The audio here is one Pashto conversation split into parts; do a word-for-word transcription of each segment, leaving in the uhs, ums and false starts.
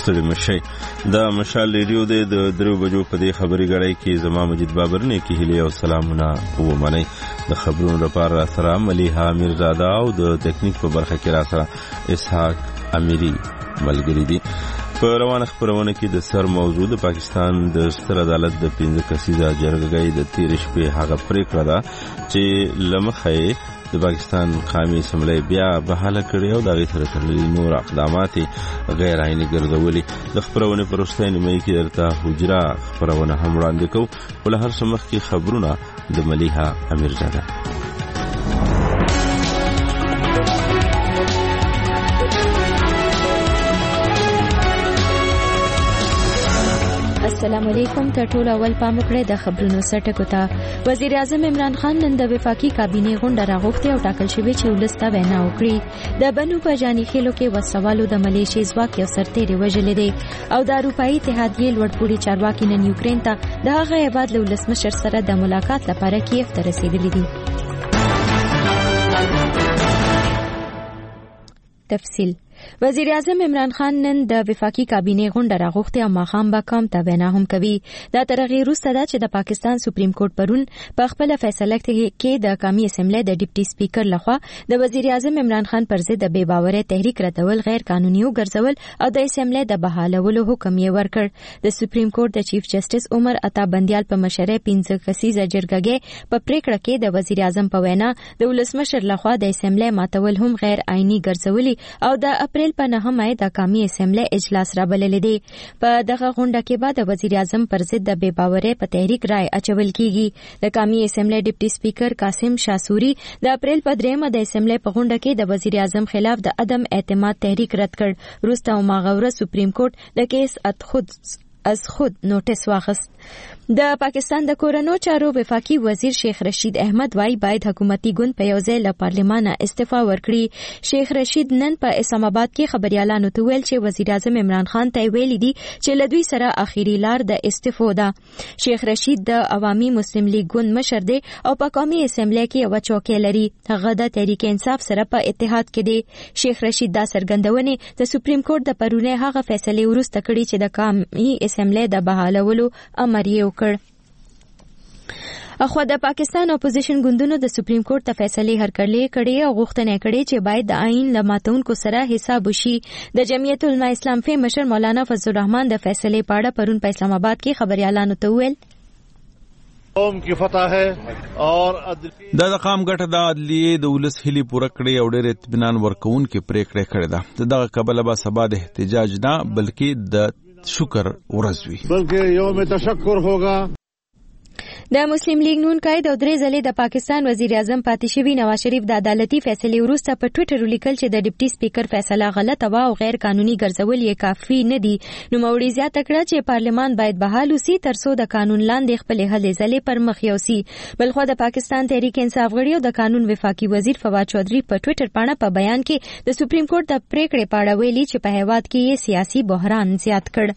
ستړي مشي. دا مشال ریډیو د درو بجو په دې خبري غړای کې زما مجید بابر نه کې هلي او سلامونه ومني. د خبرونو لپاره سره مليحه میرزاده او د ټیکنیک په برخه کې را سره اسحاق امیری ملګری دي. په روانه خبرونه کې د سر موضوع د پاکستان د ستر عدالت د پنځه کسیزه جرګې د تیر شپې هغه پریکړه ده چې لمخې د پاکستان قومي اسمبلی بیا بحاله کړي او د غي سره تړلي نور اقدامات غیر عیني ګرځولي. د خبرونه پرسته نیمه کې درته حجرا خبرونه هم وړاندې کوو. ول هر سمخ کې خبرونه د مليحه امیرزاده. السلام علیکم. ته ټول اول پام وکړئ د خبرونو سرټکو ته. وزیر اعظم عمران خان نن د وفاقي کابینې غونډه راغوښتې او ټاکل شوې چې ولسته وینا وکړي. د بنو په جاني خېلو کې وسوالو د ملیشي ځواک یو سرتېری وژلې دی او د اروپایي اتحادیې لوړپوړي چارواکي نن یوکرين ته د هغه هیواد له ولسمشر سره د ملاقات لپاره کیف ته رسیدلي دي. تفصیل. وزیر اعظم عمران خان نن د وفاقي کابینې غونډه راغوښتې او ماښام به قوم ته وینا هم کوي. دا تر هغې وروسته ده چې د پاکستان سپریم کورټ پرون په خپله فیصله کې د قومي اسمبلی د ډیپټي سپیکر لخوا د وزیر اعظم عمران خان پر ضد د بې باورۍ تحریک ردول غیر قانوني وګرځول او د اسمبلی د بحالولو حکم یې ورکړ. د سپریم کورټ د چیف جسټس عمر عطا بندیال په مشرۍ پنځه کسیزه جرګه په پریکړه کې د وزیر اعظم په وینا د ولسمشر لخوا د اسمبلی ماتول هم غیر عیني ګرځولي او د اپریل په نهمه د قومي اسمبلی اجلاس را بللی دی. په دغه غونډه کې به د وزیر اعظم پر ضد د بې باورۍ په تحریک رای اچول کیږي. د قومي اسمبلی ډیپټي سپیکر قاسم شاسوري د اپریل په دریمه د اسمبلی په غونډه کې د وزیر اعظم خلاف د عدم اعتماد تحریک رد کړ. وروسته هماغه ورځ سپریم کورټ د کیس ات خود از خود نوټس واخیست. د پاکستان د کورنو چارو وفاقي وزیر شیخ رشید احمد وايي باید حکومتي ګوند په یو ځای له پارلمانه استعفا ورکړي. شیخ رشید نن په اسلام آباد کې خبريالانو ته ویل چې وزیر اعظم عمران خان ته ویلي دي چې له دوی سره اخیری لار د استعفا ده. شیخ رشید د عوامي مسلم لیگ ګوند مشر دی او په قومي اسمبلی کې یو چوکۍ لري. هغه د تحریک انصاف سره په اتحاد کې دی. شیخ رشید دا څرګندونه د سپریم کورټ د پرونه هغه فیصله ورسته کړي چې د قومي اسمبلی د بحالولو امر یې وکړ. اخو د پاکستان اپوزیشن ګوندونو د سپریم کورټ ته فیصله هرکړې کړې او غوښتنه کړې چې باید د آئین لماتونکو سره حساب وشي. د جمعیت علماء اسلام فی مشر مولانا فضل الرحمن د فیصله پاړه پرون په اسلام آباد کې خبريالانو ته ویل قوم کی فتح ہے اور دا د قام ګټه د عدلیه د ولس هلي پوره کړې او ډېر اطمینان ورکون کې پریکړه کړې ده. دغه قبل به سبا د احتجاج نه بلکې د شکر ورځ وي بلکې یوم تشکر ہوگا. د مسلم لیگ نون قائد او درې ځلې د پاکستان وزیر اعظم پاتې شوی نواز شریف د عدالتي فیصلې وروسته په ټوئیټر ولیکل چې د ډیپټي سپیکر فیصله غلطه و او غیر قانوني ګرځول یې کافي نه دي. نو موري زیاته کړه چې پارلمان باید بحال وسی ترڅو د قانون لاندې خپل هلې ځلې پر مخ یوسي. بلخو د پاکستان تحریک انصاف غړي او د قانون وفاقي وزیر فواد چودھری په ټوئیټر باندې په بیان کې د سپریم کورټ د پریکړې پاړه ویلي چې په هیواد کې یې سیاسي بحران زیات کړ.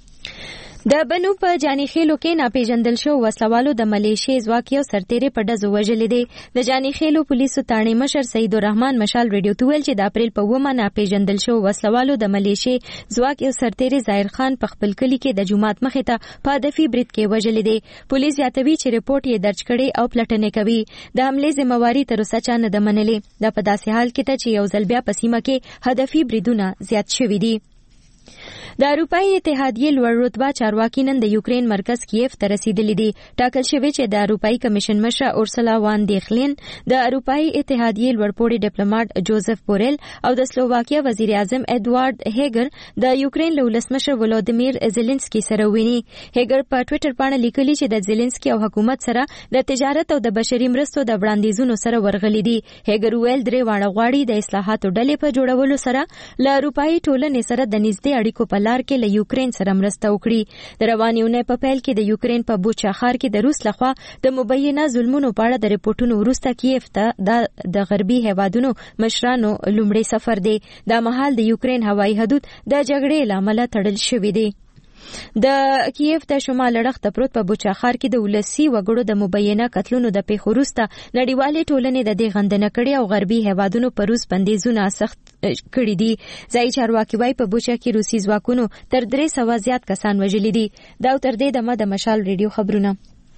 د بنو په جاني خېلو کې ناپېژندل شو وسلوالو د ملیشي ځواک یو سرتېری په ډزو وژلې دی. د جاني خېلو پولیسو تاڼې مشر سعید الرحمن مشال ریډیو ته ویل چې د اپریل په اوومه ناپېژندل شو وسلوالو د ملیشي ځواک یو سرتېری ظاهر خان په خپل کلي کې د جومات مخې ته په هدفي برید کې وژلې دی. پولیس زیاتوي چې رپورټ یې درج کړي او پلټنې کوي. د حملې ذمہواري تر اوسه چا نه ده منلې. دا په داسې حال کې ده چې یو ځل بیا په سیمه کې هدفي بریدونه زیات شوي دي. د اروپایي اتحادیې لوړ رتبه چارواکي نن د یوکرين مرکز کیف ته رسیدلي دي. ټاکل شوی چې د اروپایي کمیشن مشره اورسلا وان دیخلین، د اروپایي اتحادیې لوړپوړي ډیپلوماټ جوزف بورل او د سلوواکیا وزیر اعظم ایډوارډ هیګر د یوکرين له ولسمشر ولودیمیر زيلنسکي سره ویني. هیګر په ټوئیټر باندې لیکلي چې د زيلنسکي او حکومت سره د تجارت او د بشري مرستو د وړاندیزونو سره ورغلي دي. هیګر ویل درې واړه غواړي د اصلاحاتو ډلې په جوړولو سره له اروپایي ټولنې سره د نږدې اړیکو په لار کې له یوکرين سره مرسته وکړي. د روانې اونۍ په پیل کې د یوکرين په بوچا ښار کې د روس لخوا د مبینه ظلمونو په اړه د ریپورتونو وروسته کیف ته د غربي هیوادونو مشرانو لومړی سفر دی. دا مهال د یوکرين هوایي حدود د جګړې له امله تړل شوی دی. د کیف د شمال اړخ ته پروت په بوچا ښار کې د ولسی وګړو د مبینه قتلونو د پیښو وروسته نړیوالې ټولنې د دې غندنه کړې او غربي هیوادونو په روس بندیزونه سخت کړي دي. ځای چارواکي وايي په بوچا کې روسي ځواکونو تر درې سوه زیات کسان وژلي دي. دا تر دې دمه د مشال ریډیو خبرونه.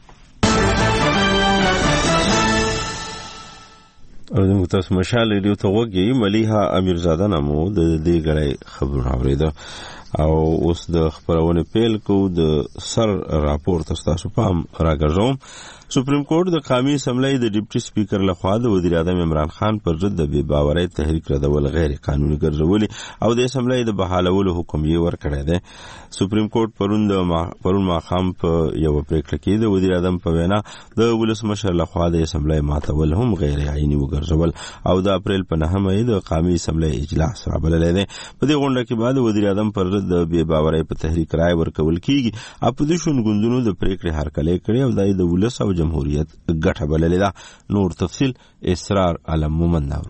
او د تاسو مشال ریډیو ته وګورئ. ملیحه امیرزاده نامو د دې غړي خبرونه اوریده او اوس د خبرونه پیل کو. د سر راپور تاسو پام راګرځوم. سپریم کورټ د قومي اسمبلی د ډیپټي سپیکر لخوا د وزیر اعظم عمران خان پر ضد د بې باورۍ تحریک ردول غیر قانوني ګرځولي او د اسمبلی د بحالولو حکم یې ورکړی دی. سپریم کورټ پرون د ما پرون ماښام په یو پریکړه کې د وزیر اعظم په وینا د ولسمشر لخوا د اسمبلی ماتول هم غیر عیني وګرځول او د اپریل په نهمه یې د قومي اسمبلی اجلاس رابللی دی. په دې غونډه کې بعد وزیر اعظم پر ضد د بې باورۍ په تحریک رائے ورکول کیږي. اپوزیشن ګوندونو د پریکړې هرکلی کړی او د ولس او جمهوریت ګټه بللې ده. نور تفصیل اسرار علم مومند نورو.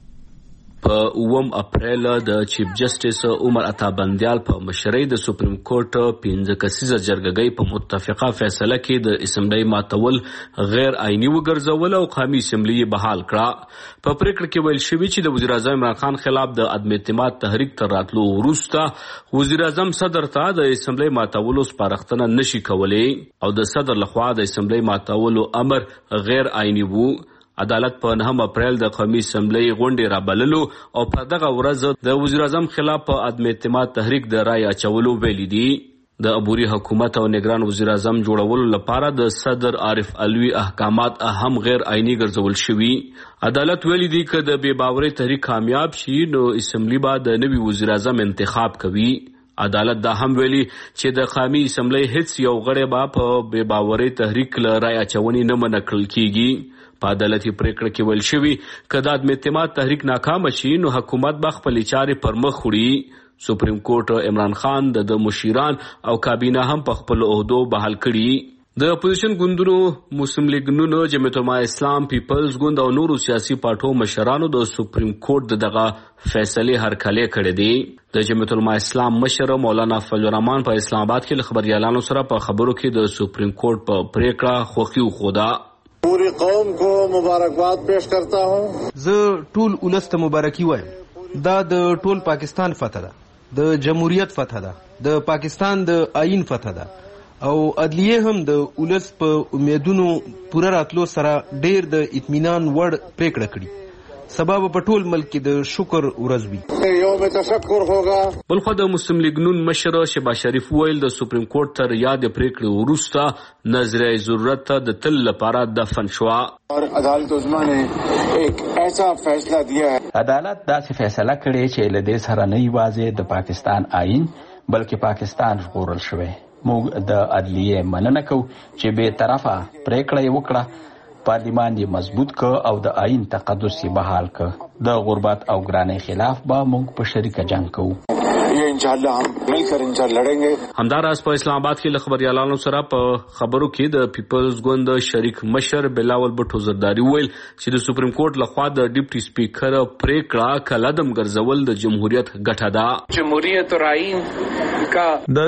په اووم اپریل د چیف جسټس عمر عطا بندیال په مشرۍ د سپریم کورټ پنځه کسیزه جرګه په متفقه فیصله کې د اسمبلی ماتول غیر عیني وګرځول او قومي اسمبلی بحال کړه. په پریکړه کې ویل شوی چې د وزیر اعظم عمران خان خلاف د عدم اعتماد تحریک تر راتلو وروسته وزیر اعظم صدر ته د اسمبلی ماتولو سپارښتنه نشي کولی او د صدر لخوا د اسمبلی ماتولو امر غیر عیني وو. عدالت په نهم اپریل د قومي اسمبلی غونډې رابللو او په دغه ورځ د وزیر اعظم خلاف په عدم اعتماد تحریک د رای اچولو ویلي دي. د عبوري حکومت او نگران وزیر اعظم جوړولو لپاره د صدر عارف علوي احکامات هم غیر عیني ګرځول شوي. عدالت ویلي دي که د بې باورۍ تحریک کامیاب شي نو اسمبلی به د نوي وزیر اعظم انتخاب کوي. عدالت دا هم ویلي چې د قومي اسمبلی هیڅ یو غړی به په بې باورۍ تحریک له رای اچونې نه منع کړل کیږي. په عدالتي پریکړه کې ویل شوي که د عدم اعتماد تحریک ناکام شي نو حکومت به خپلې چارې پر مخ وړي. سپریم کورټ عمران خان د مشیران او کابینه هم په خپل عہدو بحال کړي. د اپوزیشن ګوندونو مسلم لیگ نون، جمعیت علماء اسلام، پیپلز ګوند او نورو سیاسي پارټو مشرانو د سپریم کورټ دغه فیصله هرکلی کړې دي. د جمعیت علماء اسلام مشر مولانا فضل الرحمن په اسلام آباد کې له خبريالانو سره په خبرو کې د سپریم کورټ په پریکړه خوښي وښوده. पूरी कौम को मुबारकबाद पेश करता हूँ. زه ټول ولس ته مبارکي وایم. دا د ټول پاکستان فتح ده، د جمهوریت فتح ده، د پاکستان د آئین فتح ده او عدلیه هم د ولس په امیدونو پوره راتلو سره ډیر د اطمینان وړ پریکړه کړي. سبب په ټول ملک کې د شکر ورځ وي. یوم تشکر ہوگا. بلخو د مسلم لیگ نون مشر شهباز شریف ویل د سپریم کورټ تر یاد پریکړې وروسته نظریه ضرورت د تل لپاره دفن شو. اور عدالت عظما نے ایک ایسا فیصلہ دیا ہے. عدالت داسې فیصله کړې چې له دې سره نه یوازې د پاکستان آئین بلکې پاکستان ژغورل شوی. موږ د عدلیه مننه کوو چې به طرفه پریکړه یې وکړه، پارلیمان یې مضبوط ک او د آئین تقدس یې بحال ک. د غربت او ګرانۍ خلاف به موږ په شریکه جنگ کوو. یہ انشاءاللہ ہم مل کر انشاءاللہ لڑیں گے. همداراز په اسلام آباد کې له خبريالانو سره په خبرو کې د پیپلز ګوند شریک مشر بلاول بټو زرداری ویل چې د سپریم کورټ لخوا د ډیپټي سپیکر پریکړه کلدم ګرځول د جمهوریت ګټه ده. جمهوریت او آئین کا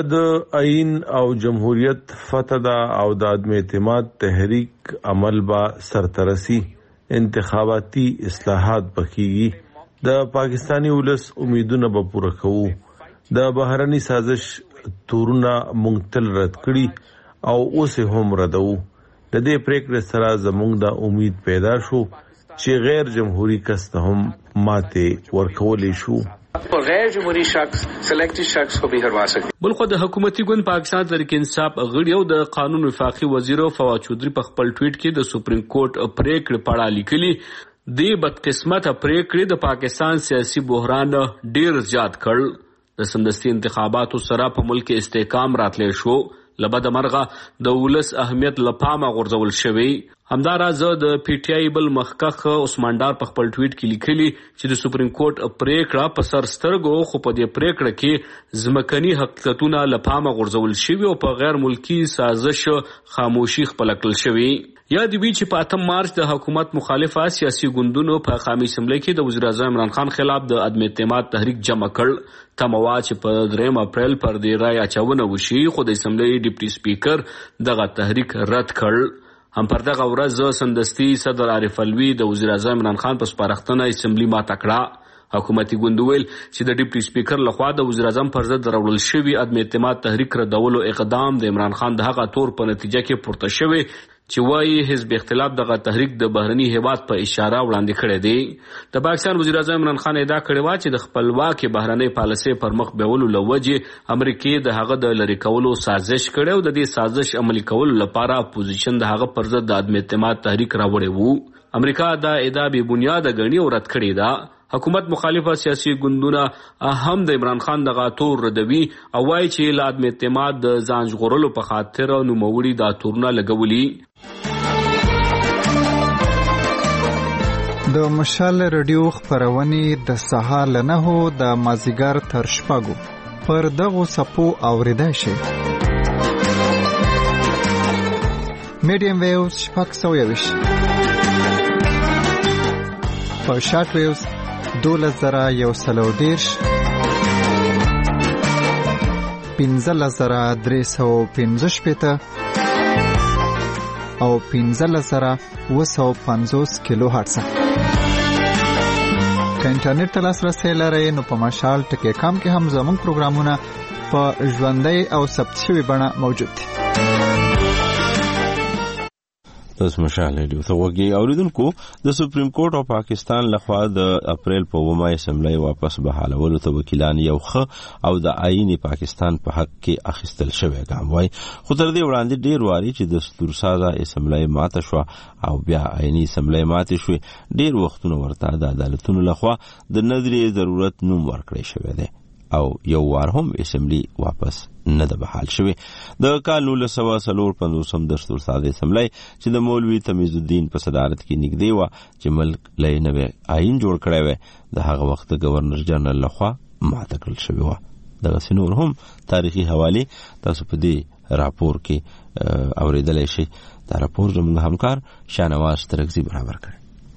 د آئین او جمهوریت فتح ده او د عدم اعتماد تحریک عمل با سرترسی انتخاباتی اصلاحات بکیږي. د پاکستانی ولس امیدونه به پوره کوو. د بهرني سازش تورونه مونږ تل رد کړي او اوس هم ردو. د دې پریکړې سره زموږ د امید پیدا شو چې غیر جمهوری کس ته هم ماته ورکولې شو. غیر جمهوری شخص سلیکټډ شخص کو به هروا سکتے. بلخو د حکومتي ګوند پاکستان تحریک انصاف غړي او د قانون وفاقي وزیر فواد چودھری په خپل ټویټ کې د سپریم کورټ پریکړه پړه لیکلي. دی بدقسمت پریکړې د پاکستان سیاسي بحران ډیر زیات کړ. د سمدستي انتخاباتو سره په ملک استحکام راتلی شو. لبد مرغه د ولس اهمیت لپامه غورځول شوی. همداراز د پی ټی آی بل مخکخ عثمان ډار په خپل ټویټ کې لیکلي چې د سپریم کورټ پریکړه په سر سترګو خو په دې پریکړه کې ځمکني حقیقتونه له پامه غورځول شوي او په غیر ملکی سازش خاموشي خپل کړل شوی. یاد وی چې په اتم مارچ د حکومت مخالفه سیاسي ګوندونو په قومي اسمبلی کې د وزیر اعظم عمران خان خلاف د عدم اعتماد تحریک جمع کړ. تموا چې په دریم اپریل پر دې رای اچونه وشي خو د اسمبلی ډیپټي سپیکر دغه تحریک رد کړ. هم پر دغه ورځ سندستي صدر عارف الوی د وزیر اعظم عمران خان په سپارښتنه اسمبلی ماته کړه. حکومتي ګوند ویل چې د ډیپټي سپیکر لخوا د وزیر اعظم پر ضد راوړل شوی عدم اعتماد تحریک ردولو اقدام د عمران خان د هغه تور په نتیجه کې پورته شوی چې وایي حزب اختلاف دغه تحریک د بهرني هیواد په اشاره وړاندې کړی دی. د پاکستان وزیر اعظم عمران خان ادعا کړې وه چې د خپلواکي بهرنۍ پالیسۍ پر مخ بیولو له وجې امریکې د هغه د لرې کولو سازش کړی او د دې سازش عملي کولو لپاره اپوزیشن د هغه پر ضد د عدم اعتماد تحریک راوړی وو. امریکا دا ادعا بې بنیاده ګڼي او رد کړې ده. حکومت مخالفه سیاسي ګوندونه هم د عمران خان دغه تور ردوي او وایي چې له عدم اعتماد د ځان ژغورلو په خاطر نوموړي دا تورونه لګولي. د مشال رادیو خبرونه د سهار له نهو د مازیګر تر شپږو پر دغو سپو اوریدای شي. میډیم ویوز شپږ سوه یویش په شارټ ویوز دولس زره یو سلو دیرش پنځلس زره درې سوه پنځه شپېته او پنځلس زره اوه سوه پنځوس کیلو هرټز. که انټرنیټ ته لاسرسی لرئ نو په مشال ټکی کام کې هم زموږ پروګرامونه په ژوندۍ او ثبت شوې بڼه موجود دي. تاسو مشال لري ته وګي اوریدونکو د سپریم کورټ او پاکستان لخوا د اپریل په اوومه اسمبلی واپس بحالولو ته وکیلان یو ښه او د آئین پاکستان په حق کې اخیستل شوی ګام وای. خو تر دې وړاندې ډیر واري چې دستورسازه اسمبلی ماته شو او بیا آئینی اسمبلی ماته شو ډیر وختونه ورته د عدالتونو لخوا د نظریه ضرورت نوم ورکړی شوی دی او یو وار هم اسمبلی واپس نه ده بحال شوی. د کال نولس سوه څلور پنځوسم دستور ساز اسمبلی چې د مولوي تمیز الدین په صدارت کې نږدې وه چې ملک له نوی آئین جوړ کړی وی د هغه وخت د گورنر جنرال لخوا ماته کړل شوی وه. دغسې نور هم تاریخي حوالې تاسو په دې راپور کې اوریدلی شئ. دا راپور زموږ همکار شاهنواز ترکزي برابر کړی.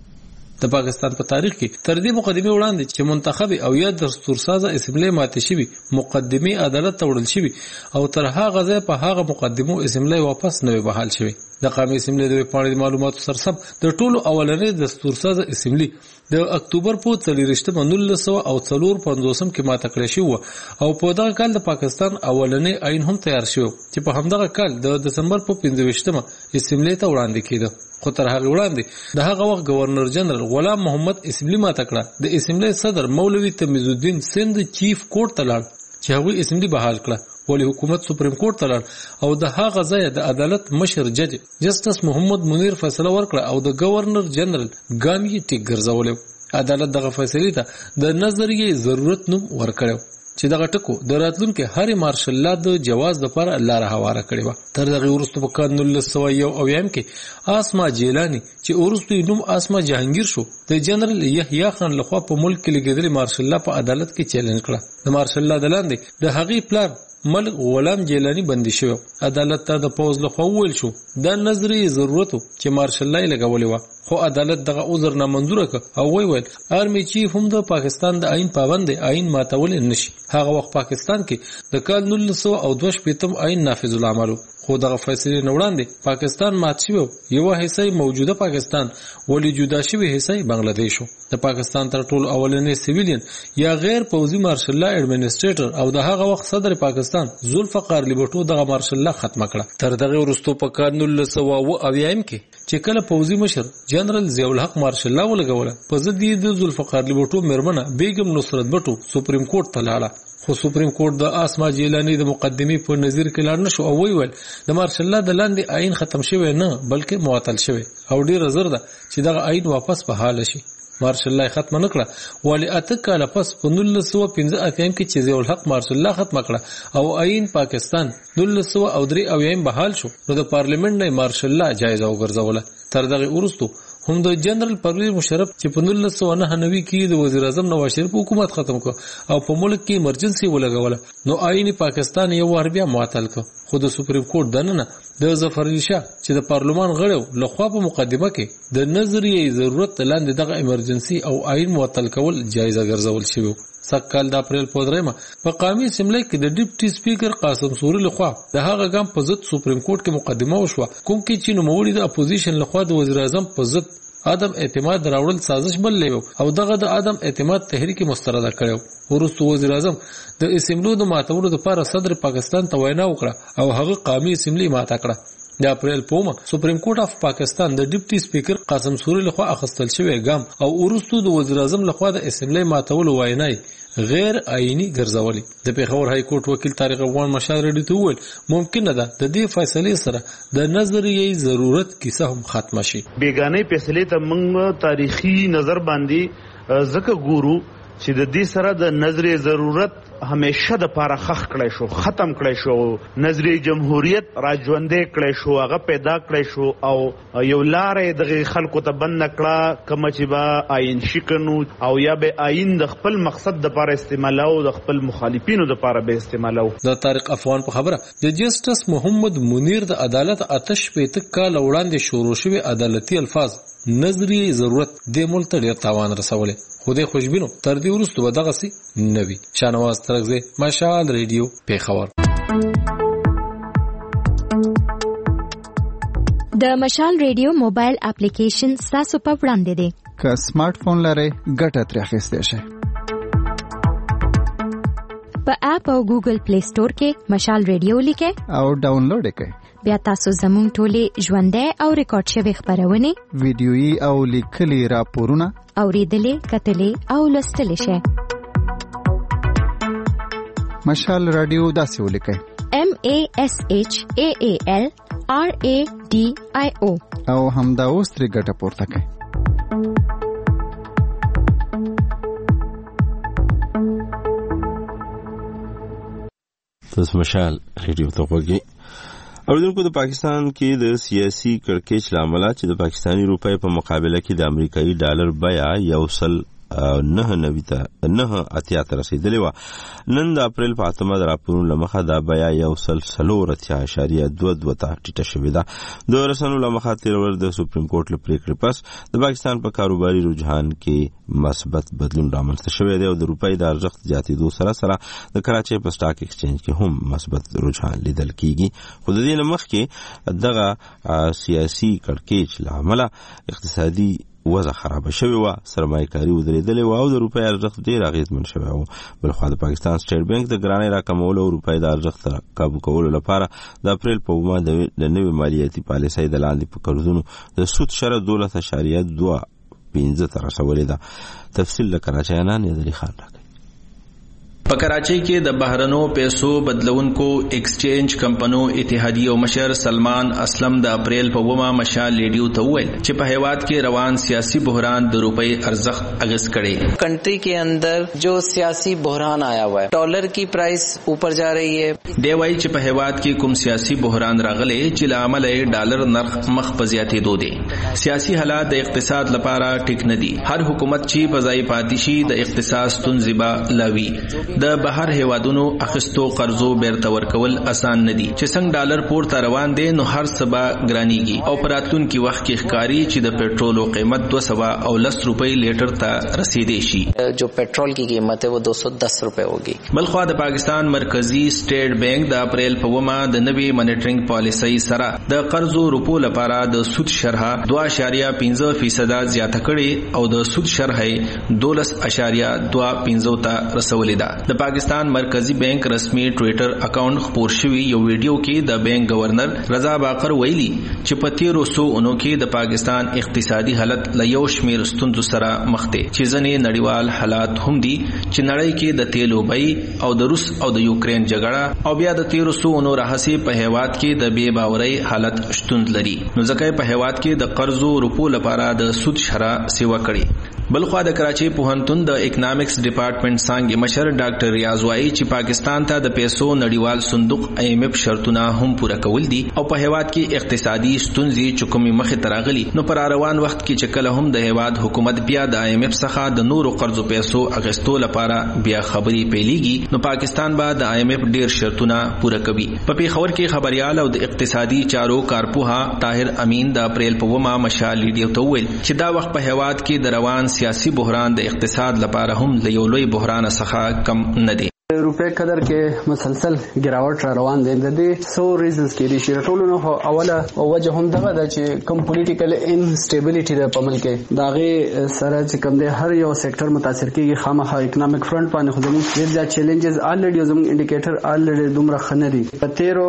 د پاکستان په تاریخ کې تر دې مقدمه وړاندې چې منتخب او یا دستورسازه اسمبلی ماته شوی مقدمه عدالت ته وړل شوی او تر هغه ځای په هغه مقدمو اسمبلی واپس نه بحال شوی. د قومي اسمبلی د پاڼې معلوماتو سرسم د ټولو اولنې دستورسازه اسمبلی د اکتوبر په څلورشتمه نولس سوه او څلور پنځوسم کې ماته کړې شو او په دغه کال د پاکستان اولنې آئین هم تیار شو چې په همدغه کال د دسمبر په پنځويشتمه اسمبلی ته وړاندې کېده. خو تر هغه وړاندې د هغه وخت گورنر جنرال غلام محمد اسمبلی ماته کړه. د اسمبلی صدر مولوي تمیز الدین سند چیف کورټ ته لاړ چې هغه اسمبلی بحال کړه ولی حکومت سپریم کورټ ته لاړ او د هغه ځای د عدالت مشر جج جسټس محمد منیر فیصله ورکړه او د گورنر جنرال ګام یې ټیک ګرځولو. عدالت دغه فیصلې ته د نظریه ضرورت نوم ورکړو چې دغه ټکو د راتلونکو هر مارشل لا د جواز لپاره لار هواره کړې و. تر دغه وروسته په کال نولس سوه یو اویایم کې آسما جیلانی چې وروسته نوم آسما جهانگیر شو د جنرال یحیی خان لخوا په ملک کې لګیدل مارشل لا په عدالت کې چیلنج کړه. د مارشل لا دلاندې د هغې پلان ملک غلام جیلانی بندي شو. عدالت ته د پوز لخوا ویل شو دا نظریه ضرورت چې مارشل لا لګولې و خو عدالت دغه عذر نامنظور کړ او وی ویل آرمي چیف هم د پاکستان د آئین پابند آئین ماتول نشي. هغه وخت پاکستان کې د کال نولس سوه او دوه شپېتم آئین نافذ العمل خو دغه فیصله نه وړاندې پاکستان مات شو. یو حصہ موجوده پاکستان ولی جدا شوی حصہ بنگلاديش وو. د پاکستان تر ټولو اولنې سیویلین یا غیر پوځي مارشل لا ایڈمنسټریټر او د هغه وخت صدر پاکستان ذوالفقار لیبټو دغه مارشل لا ختمه کړه. تر دغه وروسته په کال نولس سوه اویایم کې چې کله پوځي مشر جنرال ضیاء الحق مارشل لا ولګوله په ضد یې د ذوالفقار لیبټو میرمنه بیگم نصرت بټو سپریم کورټ ته لاړه. خو سپریم کورټ د آسما جیلانی د مقدمې په نظر کې لاړ نشو او وی ویل د مارشل لا د لاندې آئین ختم شوی نه بلکې معطل شوی او ډیر زر ده چې دغه آئین واپس بحال شي. مارشل الله ختم نکړه ولی اته کاله پس په نولس سوه پنځه اتیا کې چې ضیاء الحق مارشل الله ختم کړه او آئین پاکستان نولس سوه او درې اویایم بحال شو نو د پارلیمنت نه مارشل الله جایزه وګرځوله. تر دغه وروسته هم د جنرال پرویز مشرف چې په نولس سوه نهه نوي کې د وزیر اعظم نواز شریف حکومت ختم کړ او په ملک کې ایمرجنسي ولګوله نو آئین پاکستان یو وار بیا معطل کړ خو د سپریم کورټ دننه د ظفر علي شاه چې د پارلمان غړو لخوا په مقدمه کې د نظریه ضرورت لاندې دغه ایمرجنسي او آئین معطل کول جایزه ګرځول شوی. سکهال د اپریل په درېمه په قومي اسمبلی کې د ډیپټي سپیکر قاسم سوري لخوا د هغه ګام په ضد سپریم کورټ کې مقدمه وشوه کوم کې چې نوموړي د اپوزیشن لخوا د وزیر اعظم په ضد عدم اعتماد راوړل سازش بللی او دغه د عدم اعتماد تحریک مسترده کړو. وروسته وزیر اعظم د اسمبلی د ماتولو لپاره صدر پاکستان ته وینا وکړه او هغه قومي اسمبلی ماته کړه. د اپریل په اومه سپریم کورټ اف پاکستان د ډیپټي سپیکر قاسم سوري لخوا اخیستل شوی ګام او وروسته د وزیر اعظم لخوا د اسمبلی ماتولو وینای غیر آئینی ګرځولي. د پیښور های کورټ وکیل طارق افغان مشال رډي ته وویل ممکنه ده د دې فیصلې سره د نظریه ضرورت کیسه هم ختم شي. بیگانه فیصلې ته موږ تاریخي نظر باندې ځکه ګورو چې د دې سره د نظریه ضرورت همیشه د پاره خخ کړی شو ختم کړی شو نظریه جمهوریت راژوندې کړی شو هغه پیدا کړی شو او یو لارې دغه خلکو ته بند کړه کوم چې به آئین شکنو او یا به آئین د خپل مقصد د پاره استعمالو د خپل مخالفینو د پاره به استعمالو. د طارق افغان په خبره د جسټس محمد منیر د عدالت آتش پېته کال وړاندې شروع شوی عدالتي الفاظ نظریه ضرورت د ملت ډیر تاوان رسولې خو د خوشبینو تر دې وروسته به دغه سي نوي. شاهنواز ترغزی مشال ریډیو پیښور. د مشال ریډیو موبایل اپلیکیشن تاسو په وړاندې دی که سمارټ فون لرئ ګټه ترې اخیستی شئ. په اپ او ګوګل پلی سٹور کې مشال ریډیو لیکئ او ډاونلوډ یې کړئ. بیا تاسو زموږ ټولې ژوندۍ او ریکارډ شوي خبرونه ویډیويي او لیکلي راپورونه اوریدلې کتلې او لوستلې شئ. مشال رادیو داسې ولیکئ M A S H A A L R A D I O او همدا اوس ترې ګټه پورته کړئ. تاسو مشال ریډیو ته وګورئ. اوریدونکو د پاکستان کې د سیاسي کړکېچ لامل چې د پاکستاني روپۍ په مقابله کې د امریکایي ډالر بیه یو سل نه نوي ته نه اتیا ته رسیدلې وه. نن د اپریل په اتمه د راپورونو له مخه دا بیه یو سل څلور اتیا اعشاریه دوه دوه ته ټیټه شوې ده. د رسنیو له مخه تېره ورځ د سپریم کورټ له پرېکړې پس د پاکستان په کاروباري رجحان کې مثبت بدلون رامنځته شوی دی او د روپۍ د ارزښت زیاتېدو سره سره د کراچۍ په سټاک ایکسچینج کې هم مثبت رجحان لیدل کیږي. خو د دې نه مخکې دغه سیاسي کړکېچ له امله اقتصادي وضع خراب شوی و سرمایه‌کاري ودرېدلې و او د روپۍ ارزښت ډېر اغېزمن شوی و. بلخوا د پاکستان سټیټ بانک د ګرانۍ راکمولو او روپۍ د ارزښت قابو کولو لپاره د اپریل په اومه د نوې مالیاتي پالیسۍ د لاندې په قرضونو د سود شرط دولس اعشاریه دوه پنځه ته رسولې ده. تفصیل له کراچیانان یادري خان راکوي. په کراچۍ کې د بهرنو پیسو بدلونکو ایکسچینج کمپنو اتحادیه او مشر سلمان اسلم د اپریل په ومه مشال ریډیو ته وویل چې په هیواد کې روان سیاسي بحران د روپۍ ارزښت اغیز کړي. کنٹری کے اندر جو سیاسی بحران آیا ہوا ہے ڈالر کی پرائس اوپر جا رہی ہے. دی وايي چې په هیواد کې کوم سیاسي بحران راغلی چې له امله ډالر نرخ مخ په زیاتېدو دی. سیاسي حالات د اقتصاد لپاره ټیک نه دي. هر حکومت چې په ځای پاتې شي د اقتصاد ستونزې به لاوي. د بهر هیوادونو اخستو قرضو بیرته ورکول اسان نه دي. چې څنګه ډالر پورته روان دي نو هر سبا ګرانیږي او په راتلونکي وخت کې ښکاری چې د پټرولو قیمت دو سو او لس روپۍ لیټر ته رسیدي شي. جو پیټرول کی قیمت ہے وہ دو سو دس روپے ہوگی. بلخوا د پاکستان مرکزی سټیټ بانک د اپریل په ومه د نوې منیټرینګ پالیسۍ سره د قرضو روپو لپاره د سود شرح دوه اعشاریه پنځه فیصد زیاته کړي او د سود شرح دولس اعشاریه دوه پنځه ته رسولې ده. د پاکستان مرکزی بانک رسمي ټوئیټر اکاؤنٹ خپور شوی یو ویډیو کې د بانک گورنر رضا باقر ویلي چې په تیرو سو اونو کې د پاکستان اقتصادي حالت له یو شمیر ستونزو سره مخ دي چې ځنې نړیوال حالات هم دي چې نړۍ کې د تیلو بیې او د روس او د یوکرين جګړه او بیا د تیرو سو اونو راهسي په هیواد کې د بې باورۍ حالت شتون لري. نو ځکه په هیواد کې د قرضو روپو لپاره د سود شرح سیوا کړي. بلخوا د کراچي پوهنتون د اکونومکس ډپارټمنټ څنګه مشر ډاکټر ریاض وایي چې پاکستان ته د پیسو نړیوال صندوق آی ایم ایف شرطونه هم پوره کول دي او په هیواد کې اقتصادي ستونزې چکمې مخې تراغلي نو پر روان وخت کې چې کله هم د هیواد حکومت بیا د آی ایم ایف څخه د نورو قرضو پیسو اغستو لپاره بیا خبري پیلېږي نو پاکستان به د آی ایم ایف ډیر شرطونه پوره کوي. په پیښور کې خبريال او د اقتصادي چارو کارپوها طاهر امین د اپریل په ومه مشال لیډیو ته ویل چې دا وخت په هیواد کې د روان سیاسي بحران د اقتصاد لپاره هم له یو لوی بحران څخه کم نه دی. روپے قدر کې مسلسل ګراوټ را روان دي د دې سو ریزنز کې دي چې ټولو نو اوله وجه هم دغه د چې کم پولیټیکل انسټیبিলিټي د پمل کې داغه سره چې کم دی هر یو سېکټر متاثر کیږي خامخا اکونومک فرنٹ باندې خو زموږ ډېر ځای چیلنجز الریډي زموږ انډیکیټر الریډي دومره خنه دي. په تیرو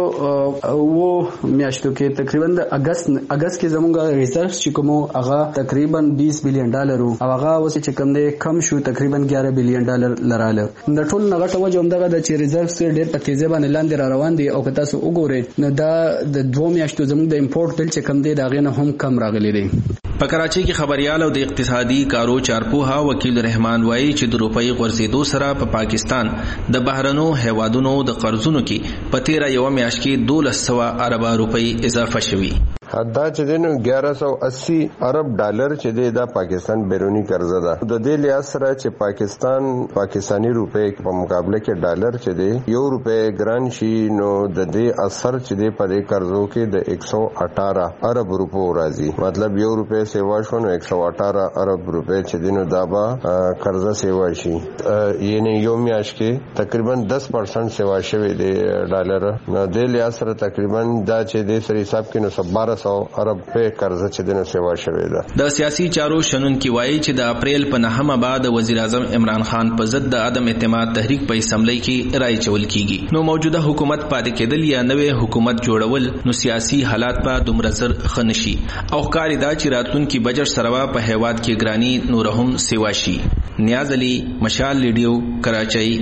وو میاشتو کې تقریبا د اگست اگست کې زموږ ریزرف چې کوم هغه تقریبا بیس بلین ډالر او هغه اوس چې کم دی کم شو تقریبا ګیاره بلین ډالر لراله. د ټول نغټه وجه هم دغه د چې ریزرف سره ډېر په تیزه باندې لاندې را روان دي او که تاسو وګورئ نو دا د دوه میاشتو زموږ د امپورټ بل چې کم دی دا غینه هم کم راغلی دی. په کراچي کې خبريال او د اقتصادي کارو چارپوها وکیل رحمان وایي چې د روپۍ غورځېدو سره په پا پاکستان د بهرنو هیوادونو د قرضونو کې په تیره یو میاشت کې دولس سوه اربه روپۍ اضافه شوي. دا چې دینو ګیاره سو اسی ارب ډالر چې دی دا پاکستان بیرونی قرضه ده. د دې لحاظ سره چې پاکستان پاکستانی روپې په مقابله کې ډالر چې دی یو روپې ګران شي نو د دې اثر چې دی په دې قرضو کې د ایک سو اٹھارہ ارب روپو راځي. مطلب یو روپې سیوا شو نو ایک سو اٹھارہ ارب روپې چې دینو دا به قرضه سیوا شي. یعنی یو میاشت کې تقریبا دس پرسنٹ سیوا شوی دی ډالر. نو دې لحاظ سره تقریبا دا چې د سری حساب کې نو بارہ سو ارب په قرضه چې دنه سیوا شوی ده. د سیاسي چارو شنن کی وایي چې د اپریل په نهمه بعد وزیر اعظم عمران خان په ضد د عدم اعتماد تحریک په اسمبلی کې رائے چول کیږي. نو موجوده حکومت پاتې کېدل یا نوې حکومت جوړول نو سیاسي حالات په دومره زر خنشي او کاری دا چې راتلونکي بجټ سره په هیواد کې ګرانی نور هم سیوا شي. نیاز علي مشال لیډیو کراچۍ.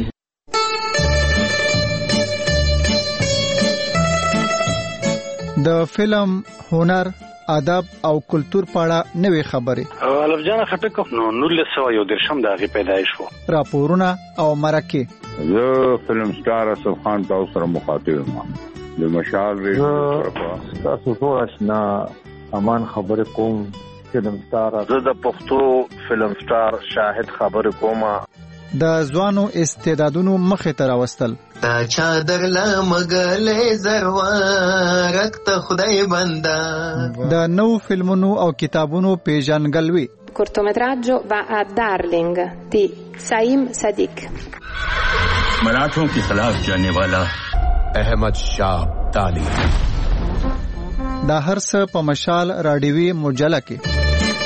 د فلم هنر ادب او کلچر پاړه نوې خبرې الف جان خټک نو نولس سو یو درشم دغه پیدایش وو راپورونه او مرکه زه فلم سٹار اسف خان تاسو سره مخاطب یم د مشال ریډیو تاسو ټول آشنا امان خبره کوم فلم سٹار زه د پښتو فلم سٹار شاهد خبره کوم د ځوانو استعدادونو مخه تر واستل تا چادر لا مګلې زروارک ته خدای بندا د نو فلمونو او کتابونو پیژنګلوي. cortometraggio va a Darling di Saim Sadiq. मराठों के खिलाफ जाने वाला अहमद शाह ताली. دا هر څه په مشال راډیوي مجله کې.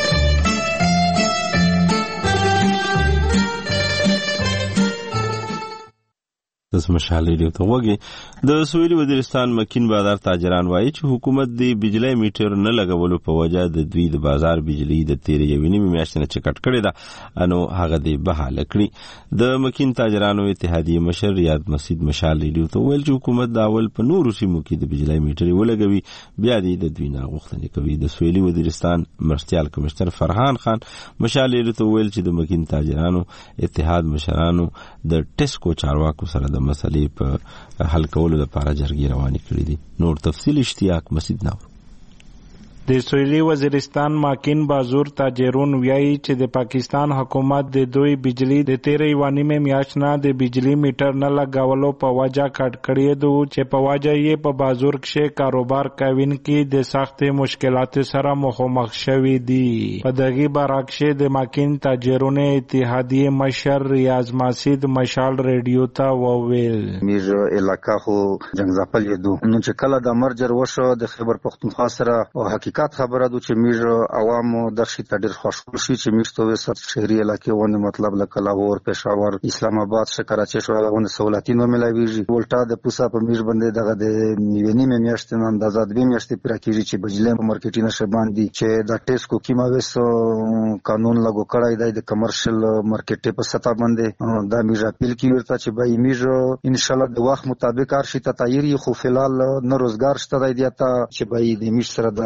د مشال ریډیو ته وګي د سویلي وزیرستان مکین بازار تاجران وایي چې حکومت د بجلی میټر نه لګولو په وجه د دوی د بازار بجلی د تیر یوې نیمې میاشتې نه چکټ کړې ده انو هغه دی بحاله کړي. د مکین تاجرانو اتحادیې مشر ریاض مسعود مشال ریډیو ته ویل چې حکومت د اول په نورو سیمو کې د بجلی میټر ولګوي بیا دی د دوی نه غوښتنې کوي. د سویلي وزیرستان مرستیال کمشنر فرحان خان مشال ریډیو ته ویل چې د مکین تاجرانو اتحاد مشرانو د ټیسکو چارواکو سره د مسلې په حل کولو لپاره جرګې روانې کړې دي. نور تفصیل اشتیاق مسجد نور. د سویلي وزیرستان ماکین بازور تاجرون ویایي چې د پاکستان حکومت د دوی بجلی د تیرې یوه نیمې میاشت نه د بجلی میټر نه لګولو په وجه کټ کړی دی چې په وجه یې په بازور کې کاروبار کوونکي د سختې مشکلاتو سره مخامخ شوي دي. په دغه برعکس د ماکین تاجرون اتحادیې مشر ریاض مسعود مشال ریډیو ته وویل میږ علاقه خو جنگزاپل یدو نو چې کله د مرجر وشو د خیبر پختونخوا سره او حقیقت خبره ده چې میږ عوامو دغه ته ډېر خوشحال شي چې میږ ته وسط شهري علاقې ونه مطلب لکه لاهور پېښور اسلام آباد کراچي شو هغه سہولتي نو ملاويږي. ولټا د پوسا په میږ باندې دغه د نیویني میاشتې نن د آزاد به میاشتې پر کېږي چې بجلی په مارکیټ نه شبان دي چې د ټیسکو کیما وسو قانون لاګو کړای دی د کمرشل مارکیټ په سطح باندې دا میږ اپیل کیږي چې به میږ ان شاء الله د وخت مطابق ارشي ته تایری خو فلال نه روزګار شته دی ته چې به د میږ سره د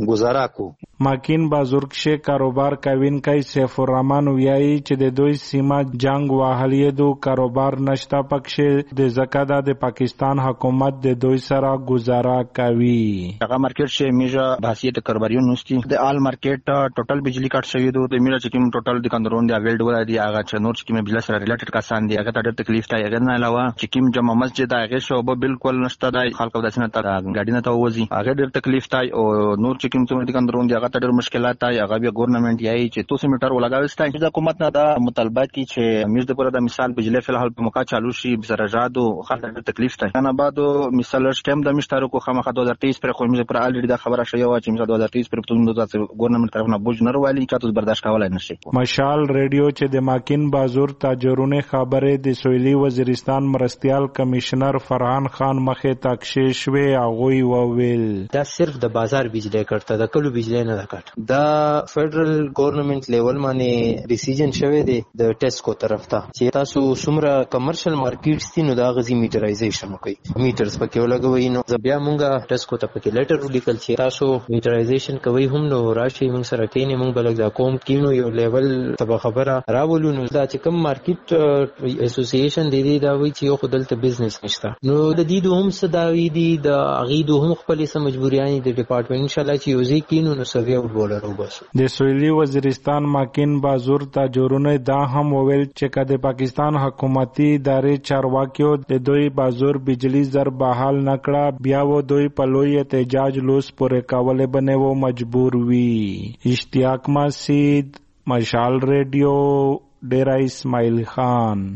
گزاره کو. ماکین بازور کې کاروبار کوونکی سیف الرحمن ویایي چې د دوی سیمه جنگ واهلې دو کاروبار نشتا پکې د زکادا د پاکستان حکومت د دوی سره گزاره کوي. هغه مارکیټ چې میجا بحثیت کاروباریون نوستي د آل مارکیټ ټوټل بجلی کټ شوی دو د میجا چې کوم ټوټل د کندرون دی ویلډ ولا دی هغه چې نور چې کوم بجلی سره ریلیټډ کسان دی هغه ته تکلیف تای هغه نه علاوه چې کوم جمع مسجد هغه شوبه بالکل نشته د خلکو د سینه ته غاډی نه ته وځي هغه ډېر تکلیف تای او نور چې کوم څومره د کندرون دی هغه ته ډېر مشکلات تای هغه بیا ګورنمنت یای چې توسو میټر ولګاوستا چې حکومت نه دا مطالبه کی چې میز د پر د مثال بجلی فلحال په موقع چالو شي بزرجاد او خلک ډېر تکلیف تای نه بعد مثال سټیم د مشترکو کو خامخ دو هزار تیئیس پر خو میز پر الریډي دا خبره شوی و چې میز دو هزار تیئیس پر پتون د ګورنمنت طرف نه بوج نه وروالي چې تاسو برداشت کولای نشئ. مشال ریډیو چې د ماکین بازور تاجرونه خبره د سویلي وزیرستان مرستيال کمشنر فرحان خان مخه تاکشې شوی اغوی وویل دا صرف د بازار بجلی کټه د کلو بجلی نه دا کټ دا فدرل ګورنمنت لیول باندې ډیسیژن شوی دی د ټیسکو طرف ته چې تاسو څومره کمرشل مارکیټس دي نو دا غزي میټرایزیشن کوي میټرز پکې ولګوي نو بیا مونږه ټیسکو ته پکې لیټر ولیکل چې تاسو میټرایزیشن کوي هم نو راشي مونږ سره کینې مونږ بلګ دا کوم کینو یو لیول تبه خبره راولو نو دا چې کوم مارکیټ اسوسییشن دی دی دا وی چې یو خدلته بزنس نشته نو د دې دوه هم صداوی دي د اغیدو هم خپل سم مجبوریان د ډپارټمنټ ان شاء الله چې یوزي کینو نو سوي او بولر وبس. د سویلي وزیرستان ماکین بازور تاجرونه دا هم وویل چې کله پاکستان حکومتي ادارې چارواکیو د دوی بازور بجلی زر بحال نکړه بیا و دوی په لوی احتجاج لوس پورې کاوله بنه و مجبور وی. اشتیاق مسید مشال ریډیو ډیرا اسماعیل خان.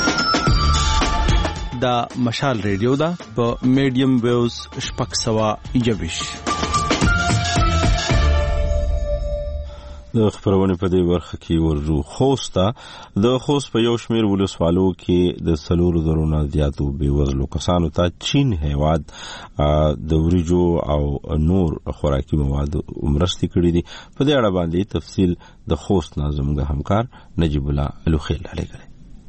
دا مشال ریډیو دا په میډیم ویوز شپږ سوه یوویش. د خبرونه په دې برخه کې ورجو خوستا د خوست په یو شمیر ولسوالو کې د سلور درونه زیاتو بیوزلو کسانو ته چین هیواد د وریجو او نور خوراکي مواد مرستې کړې دي. په دې اړه باندې تفصیل د خوست نازمغه همکار نجیب الله الوخیل علیه.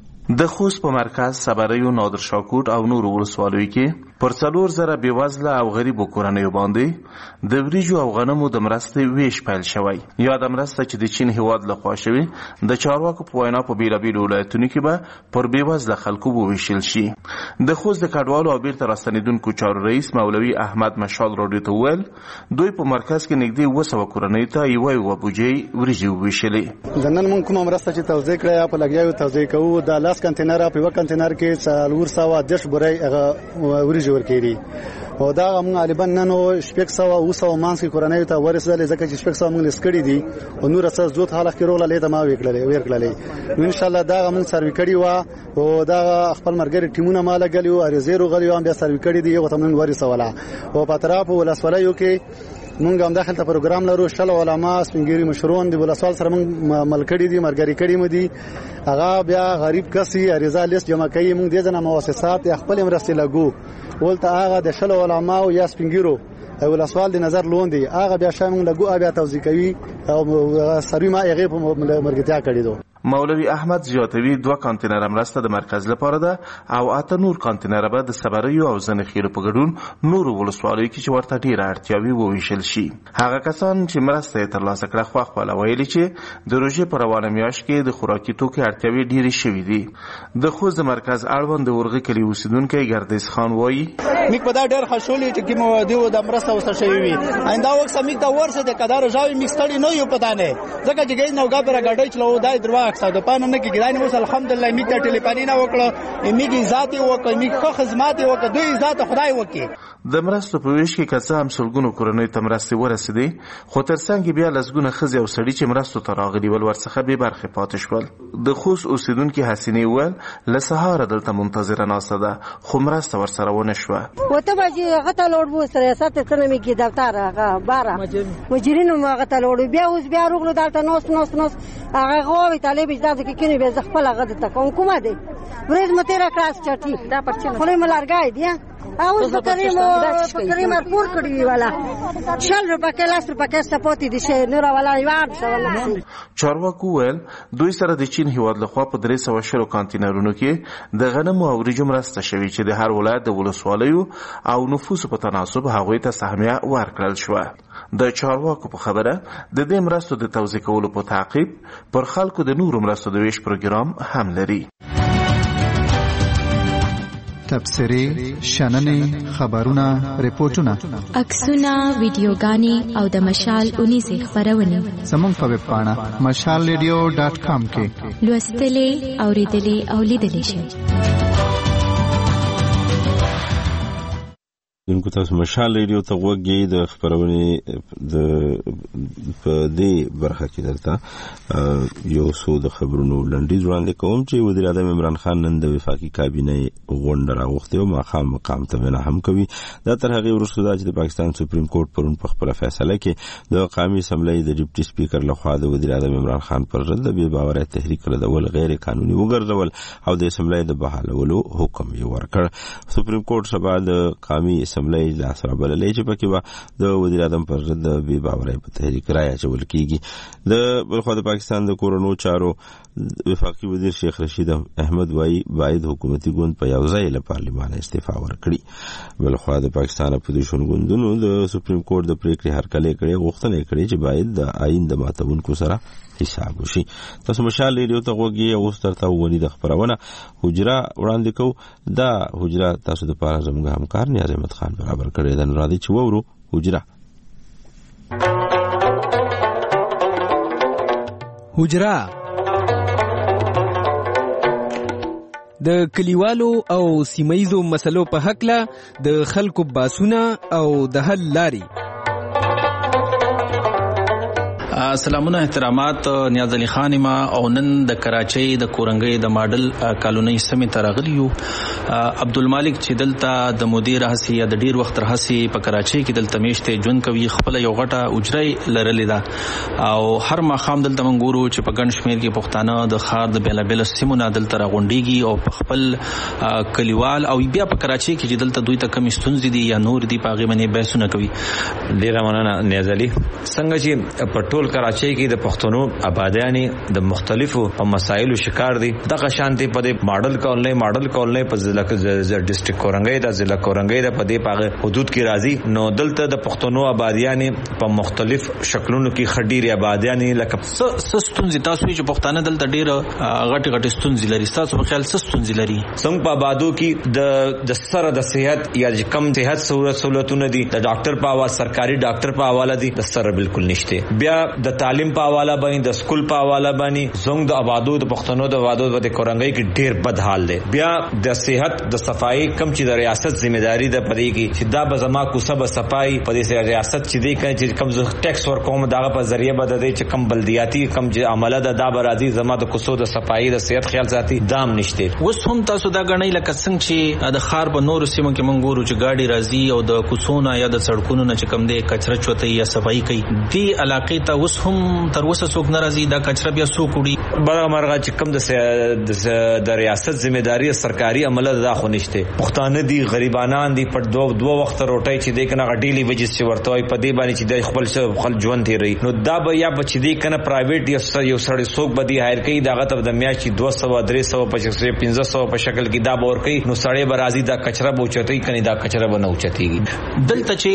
د خوست په مرکز صبریو نادر شاکوټ او نور ولسوالیو کې پر څلور زره بېوزله او غریبو کورنیو باندې د وریجو او غنمو د مرستې ویش پیل شوی. یا د مرسته چې د چین هیواد لخوا شوی د چارواکو په وینا په بیلابیلو ولایتونو کې به پر بېوزله خلکو وویشل شي. د خوست د کډوالو او بیرته راستنېدونکو چارو رئیس مولوي احمد مشال راډیو ته وویل دوی په مرکز کې نږدې اوه سوه کورنیو ته یوه یوه بوجۍ وریجې وویشلې. د نن موږ کومه مرسته چې توزیع کړې په لګیاو توزیع کوو د لاس کنټینر په یو کنټینر کې څلور سوه دېرش بورۍ هغه وریجې ورکړي او دا موږ غالبا نن شپږ سوه اوه سوه مانس کې کورنیو ته ورسېدلې ځکه چې شپږ سوه موږ لیست کړي دي او نور څه زوت حالت کې روله لیته ما وکړلې ورکړلې نو ان شاء الله دا موږ سروي کړي و او دا خپل مرګري ټیمونه مال غلیو ارزيرو غلیو بیا سروي کړي دي یو ته موږ ورسوله او په طرف ولسوالۍ کې مونږ هم داخل ته پروګرام لرو شل علما سپینګيري مشرون دی ولسوال سره مونږ ملکړي دي مرګري کړي مو دي هغه بیا غریب کسي اریزا لیست جمع کوي مونږ د ځنه مؤسسات خپل مرستې لګو ولته هغه د شل علما او یا سپینګيرو ولسوال د نظر لون دی هغه بیا شامل لګو بیا توزیع کوي او سروي ما هغه په مرګتیا کړي دو. مولوی احمد زیاتوی دوه کانتینر مرسته د مرکز لپاره ده او اته نور کانتینر به د صبریو او زنخیل په ګډون نور ولسوالیو کې چې ورته ډیره اړتیاوي وویشل شي. هغه کسان چې مرسته یې ترلاسه کړه خو خپل ویلي چې د روژې په روانه میاشت کې د خوراکي توکو اړتیاوي ډیرې شوې دي. د خوست مرکز اړوند د ورغه کلی اوسیدونکو ګردیز خان وایي میک په دا ډېر خوشحالي چې کوم دیو د مرسته وسه شوی وي آینده وخت میک دا ورسه د قدر راوي میک ستړي نه یو پتا نه ځکه چې ګین نو غابره غړډای چلو دای دروا اکساده پانه نه کې ګران مو الحمدلله میک ته ټلیفوني نه وکړه میک ذاتي وکړه میک خو خدمات وکړه دوی ذات خدای وکړي. د مرستو په ویش کې کڅه هم سلګونو کورنۍ ته مرستې ورسېدې خو ترڅنګ بیا لسګونه ښځې او سړي چې مرستو ته راغلي ول ورڅخه بې برخې پاتې شول. د خوست اوسیدونکي حسینې وویل له سهاره دلته منتظره ناسته ده خو مرسته ورسره ونه شوه. وته بجې هغه ته لوړ بو سره سات کنه می کې دفتر هغه بارا مجرینو هغه ته لوړ بیا اوس بیا روغلو دلته نوس نوس نوس هغه غوړي طالب اجازه کې کینی به خپل هغه ته کوم کومه دی ورځ متره کلاس چټي دا پرچې خو مې لارګای دی اوس په کریم په کریم پور کړی والا شل روپے کلاس روپے کې سپوتې دي شه نور والا یوار څه. چارواکو ول دوی سره د چین هیواد لخوا په درې سوه شلو کانتینرونو کې د غنمو او وریجو مرسته شوې چې د هر ولایت د ولسوالیو او نفوسو په تناسب هغوی ته سهمیه ورکړل شوه. د چارواکو په خبره د دې مرستو د توزیع کولو په تعقیب پر خلکو د نورو مرستو د ویش پروګرام هم لري. تبصرې، شننې، خبرونه، ریپورتونه، عکسونه، ویډیوګانې او د مشال اونیزې خپرونې زموږ په ویب پاڼه مشال ریډیو ډاټ کام کې لوستلې، اورېدلې او لیدلې شئ. دونکو تاسو مشال ریډیو ته غوږی د خبرونې د په دې برخه کې درته یو څو د خبرونو لنډیز وړاندې کوم چې وزیر اعظم عمران خان نن د وفاقي کابینې غونډه راغوښتې او ماښام مقام ته وینا هم کوي. دا تر هغې وروسته دا چې د پاکستان سپریم کورټ پرون په خپله فیصله کې د قومي اسمبلۍ د ډیپټي سپیکر لخوا د وزیر اعظم عمران خان پر ضد د بې باورۍ تحریک ردول غیر قانوني وګرځول او د اسمبلۍ د بحالولو حکم یې ورکړ. سپریم کورټ سبا د قومي اسمبلۍ لاس رابللی چې پکې به د وزیر اعظم پر ضد د بې باورۍ په تحریک رایه اچول کېږي. د بلخوا د پاکستان د کورونو چارو وفاقي وزیر شیخ رشید احمد وایي باید حکومتي ګوند په یو ځای له پارلمانه استعفا ورکړي. بلخوا د پاکستان اپوزیشن ګوندونو د سپریم کورټ د پریکړې هرکلی کړې غوښتنه کړې چې باید د آئین د ماتونکو سره حساب وشي. تاسو مشال ریډیو ته غوږی او سترته ونی د خبرونه حجره وړاندې کو. دا حجره تاسو د پاره زموږ همکار نیاز احمد خان برابر کړی د نورادي چې وورو حجره حجره د کلیوالو او سیمایزو مسلو په حقله د خلکو باسونه او د حل لاري. سلامونه احترامات، نیاز علي خان ما او نن د کراچۍ د کورنګۍ د ماډل کالونۍ سمې ته راغلیو. عبدالمالک چې دلته د مدیر هسي یا د ډیر وخت راهسي په کراچۍ کې دلته میشته ژوند کوي، خپل یو غټه اجرای لرلې ده او هر ماښام دلته موږ ګورو چې په ګڼ شمېر کې پښتانه د ښار د بیلابیلو سیمو نه دلته راغونډېږي او په خپل کلیوال او بیا په کراچۍ کې چې دلته دوی ته کمې ستونزې دي یا نور دي په هغې باندې بحثونه کوي. ډېره مننه نیاز علي. څنګه چې په ټول کراچۍ کې د پښتنو آبادیانې د مختلفو مسایلو شکار دي، دغه شانتي په دې ماډل کالونۍ ماډل کالونۍ په ضلع ډسټریکټ کورنګۍ د ضلع کورنګۍ د په دې پاغه حدود کې راځي. نو دلته د پښتنو آبادیانې په مختلف شکلونو کې خډيري آبادیانې لکه ستونزې تاسو چې پښتانه دلته ډېر غټ غټ ستونزې لري، تاسو په خیال څه ستونزې لري؟ څنګه په آبادو کې د د سره د صحت یا کم صحت سہولتونه دي، د ډاکټر په اواز سرکاري ډاکټر په حواله دي، د سره بالکل نشته. بیا د تعلیم په حواله باندې د سکول په حواله باندې زنګ د آبادو د پښتنو د آبادو د کورنګۍ کې ډېر بد حال دی. بیا د صحت د صفائی کم چې د ریاست ذمہداري ده پدې کې چې دا به زما کو سب صفائی پدې سره ریاست چې دې کوي چې کم زو ټیکس ور کوم دغه په ذریعہ بد دی چې کم بلدیاتی کم عمله ده دا برازي زما د کوسو د صفائی د صحت خیال ساتي دام نشته. وس هم تاسو دا غنۍ لکه څنګه چې د خار په نور سیمو کې مونږ ګورو چې گاډي راځي او د کوسونه یا د سړکونو نه چې کم دی کچره چوتې یا صفائی کوي، دې علاقې ته وس هم تر اوسه څوک ناراضي دا کچره بیا څوک وړي؟ برغه مرغه چې کم د د ریاست ذمہداري سرکاري عمله دا خو نشته. پښتانه دي غریبانان دي په دوه دوه وخت روټي چې دې کنه غډيلي وجې چې ورته وي په دې باندې چې د خپل خپل ژوند تیری. نو دا به یا بچ دې کنه پرایویټ یو یو سړی څوک بدی هایر کوي داغه ته د میاشتې دوه سوه درې سوه پچیس پنځه سوه په شکل کې دا به ور کوي. نو سړی به راځي دا کچره به اوچتوي کني دا کچره به نه اوچتېږي. دلته چې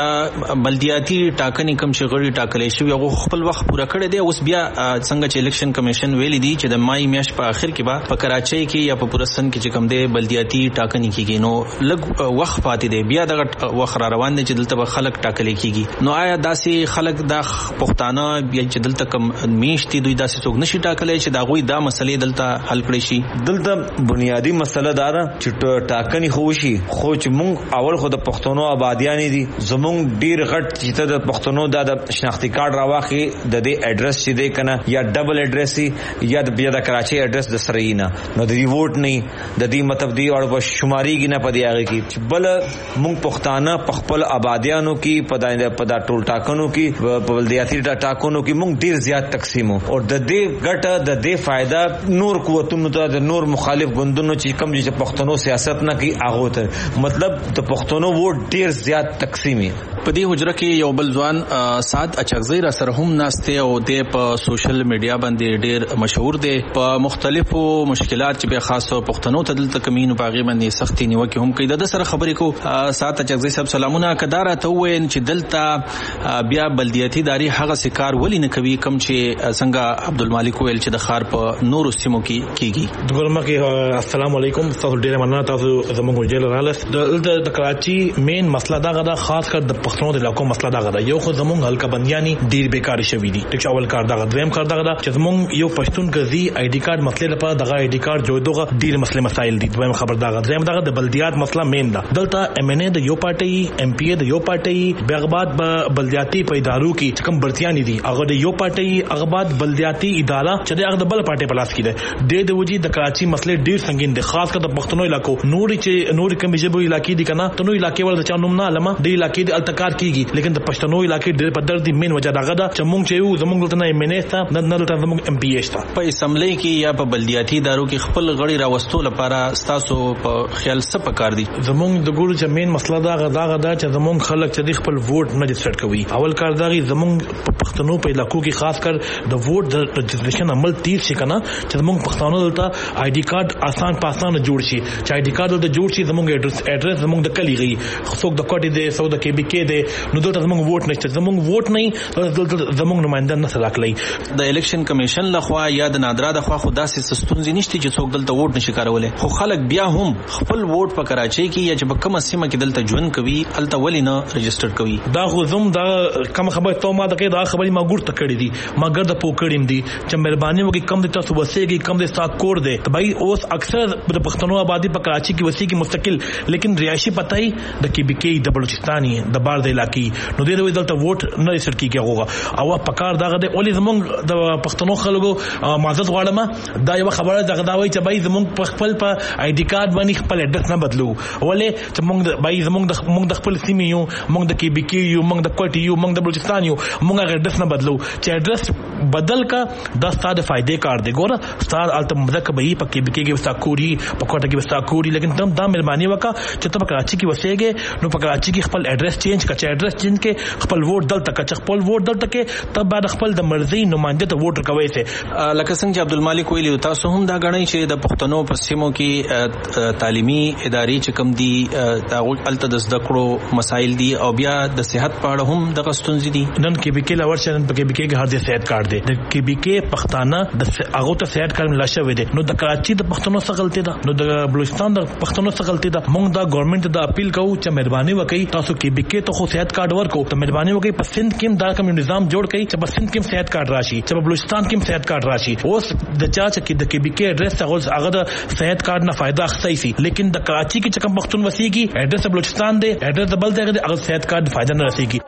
بلدیاتي ټاکنې کم چې غړي ټاکلې شوي هغه خپل وخت پوره کړی دی. اوس بیا څنګه چې الیکشن کمیشن ویلي دي چې د مای میاشت په اخر کې به په کراچۍ کې یا په پورستان کې چې کم دی بلدیاتي ټاکنې کېږي، نو لږ وخت پاتې دی، بیا دغه وخت را روان دی چې دلته به خلک ټاکلې کېږي. نو آیا داسې خلک دا پښتانه بیا چې دلته کم میشتي دوی داسې څوک نشي ټاکلی چې دا غوی دا مسلې دلته حل کړی شي؟ دلته بنیادی مسله دا ده چې ټاکنې خو وشي، خو چې مونږ اول خو د پښتنو آبادیانې دي زمونږ ډیر غټ چې ته د پښتنو دا د شناختی کارت راواخي د دې اډرس چې دی کنه یا ډبل اډرس یا د بیا د کراچۍ اډرس د سره نه نو د دې ووټ نه د دې مطلب دی او په شماريږي نه پدې هغه کې بل مونږ پښتانه په خپل آبادیانو کې پداینده پدا ټول ټاکنو کې په بلدیاتي ټاکنو کې مونږ ډیر زیات تقسیمو او د دې ګټه د دې فائدہ نور قوتونو ته د نور مخالف ګوندونو چې کم چې پښتنو سیاست نه کوي هغه ته مطلب د پښتنو ووټ ډیر زیات تقسیمي. په دې حجره کې یو بل ځوان سات اچغزی را سره هم هم ناشته او د په سوشل میډیا باندې ډیر مشهور دی په مختلفو مشکلات چې به خاصو پښتنو ته دلته کمینو باغې باندې سختي نیوکه هم کوي. د سره خبرې کو ساته چغزي صاحب سلامونه کدار ته وین چې دلته بیا بلدیاتي داری هغه سکار ولی نه کوي کم چې څنګه عبدالمالک ویل چې د خار په نورو سیمو کې کیږي. دغه مکه السلام علیکم تاسو ډیر مننه تاسو زموږ جیل رالس د د کراچي مین مسله دا غدا خاص کر د پښتنو د علاقو مسله دا غدا یو خو زموږ هلکا بندياني ډیر بیکار شوی دي ټیک اول کار دا غدویم کار دا غدا چې زموږ یو پښتون غزي آی ډی کارت مسله لپاره دغه آی ډی کارت جوړدغه ډیر مسله مسائل دي دویم خبر دا غدا زم دا د بلدیات مسله مین دا دلته ایم ان ای د یو پارټي ایم پی ای د یو پارټي بیغباد په بلدیاتي په ادارو کې کوم برتياني دي هغه د یو پارټي هغه بعد بلدیاتي اداره چې هغه د بل پارټي په لاس کې ده د د وجې د کراچي مسله ډیر سنگین دي خاص کر د پښتنو علاقو نور چې نور کوم جبو علاقې دي کنه تنو علاقې ول د چا نوم نه علما د علاقې د التکار کیږي لیکن د پښتنو علاقې ډیر په درد مین وجه دغه دا چې مونږ چې یو زمونږ ته نه منېستا نه نه ته زمونږ ایم پی ایس تا په اسمبلی کې یا په بلدیاتي ادارو کې خپل غړي راوستو لپاره تاسو په خیال څه پکار دي. زمونږ د ګورو چې مین مسله دا غدا غدا چې زمونږ خلک چې خپل ووټ نه رجسټر کوي اول کار دا غي زمونږ په پښتنو په علاقو کې خاص کر د ووټ د رجسټریشن عمل تیر شي کنه چې زمونږ پښتنو دلته آی ډی کارت آسان پاسان جوړ شي چې آی ډی کارت د جوړ شي زمونږ ایډرس ایډرس زمونږ د کلی غي څوک د کوټي دي څوک د کې بي کې دي نو دلته زمونږ ووټ نشته زمونږ ووټ نه دلته زمونږ نمائنده نه سلاکلي د الیکشن کمیشن لخوا یا د نادرا د خوا خدا سي سستونځ نشته چې څوک دلته ووټ نشي کارولای خو خلک بیا هم خپل ووټ په کراچي کې یا چې په کومه سیمه کې دلته ژوند کوي الته ولې نه رجسټر کوي. دا خو زم دا کوم خبره ته ما د دا خبري ما ګور تکړی دي ما ګرد پوکړیم دي چې مهرباني وکي کم د تاسو وسیږي کم د سات کور دي بھائی اوس اکثر د پښتنو آبادی په کراچي کې وسیږي مستقل لیکن رهائشي پتاي د کې بي کې د بلوچستاني د بار د علاقې نو د دلته ووټ نه رجسټر کیږي هغه او په کار دغه د اولي زمونږ د پښتنو خلکو معزز غواړم دا یو خبره دغه دا وایي چې بھائی زمونږ په خپل په آی ډی کارت باندې خپل اډرس نه بدلو ولې چې مونږ د بھائی زمونږ د مونږ د خپل سیمې یو مونږ د کې بي کې یو مونږ د کوټي یو مونږ د بلوچستان یو مونږ هغه اډرس نه بدلو چې اډرس بدل کا د ستاره فائدې کار دی ګوره ستاره الته مزک به په کې بي کې وستا کوړي په کوټه کې وستا کوړي لیکن تم دا مهرباني وکا چې ته په کراچي کې وسېږي نو په کراچي کې خپل اډرس چینج کړه چې اډرس چینج کې خپل ووټ دلته کچ خپل ووټ دلته کې تب بعد خپل د مرزي نمائنده ته ووټ کوي ته لکه څنګه چې عبدالمالک ویلی تاسو هم دا غنئ چې د پښتنو په سیمو کې تعلیمي ادارې چې کم دي تاغول الته د زده کړو مسایل دي او بیا د صحت په اړه هم د غستونځ دي نن کې بي کې لور شنن په کې بي کې هر ځای صحت کارت دی د کې بي کې پښتانه د هغه ته صحت کارت ملا شوی دی نو د کراچي د پښتنو څخه غلطي ده نو د بلوچستان د پښتنو څخه غلطي ده مونږ دا ګورنمنت د اپیل کوو چې مهرباني وکړي تاسو کې بي کې ته خو صحت کارت ورکو ته مهرباني وکړي په سند کې دا کوم نظام جوړ کړي چې په سند کې صحت کارت راشي چې په بلوچستان کې صحت کارت راشي اوس د چا چې د کې بي کې اډرس هغه د صحت کارت نه فائدہ اخستای سي لیکن د کراچي کې چې کوم پښتون وسیږي اډرس بلوچستان دی اډرس بل دی هغه صحت کارت فائدہ نه رسیږي.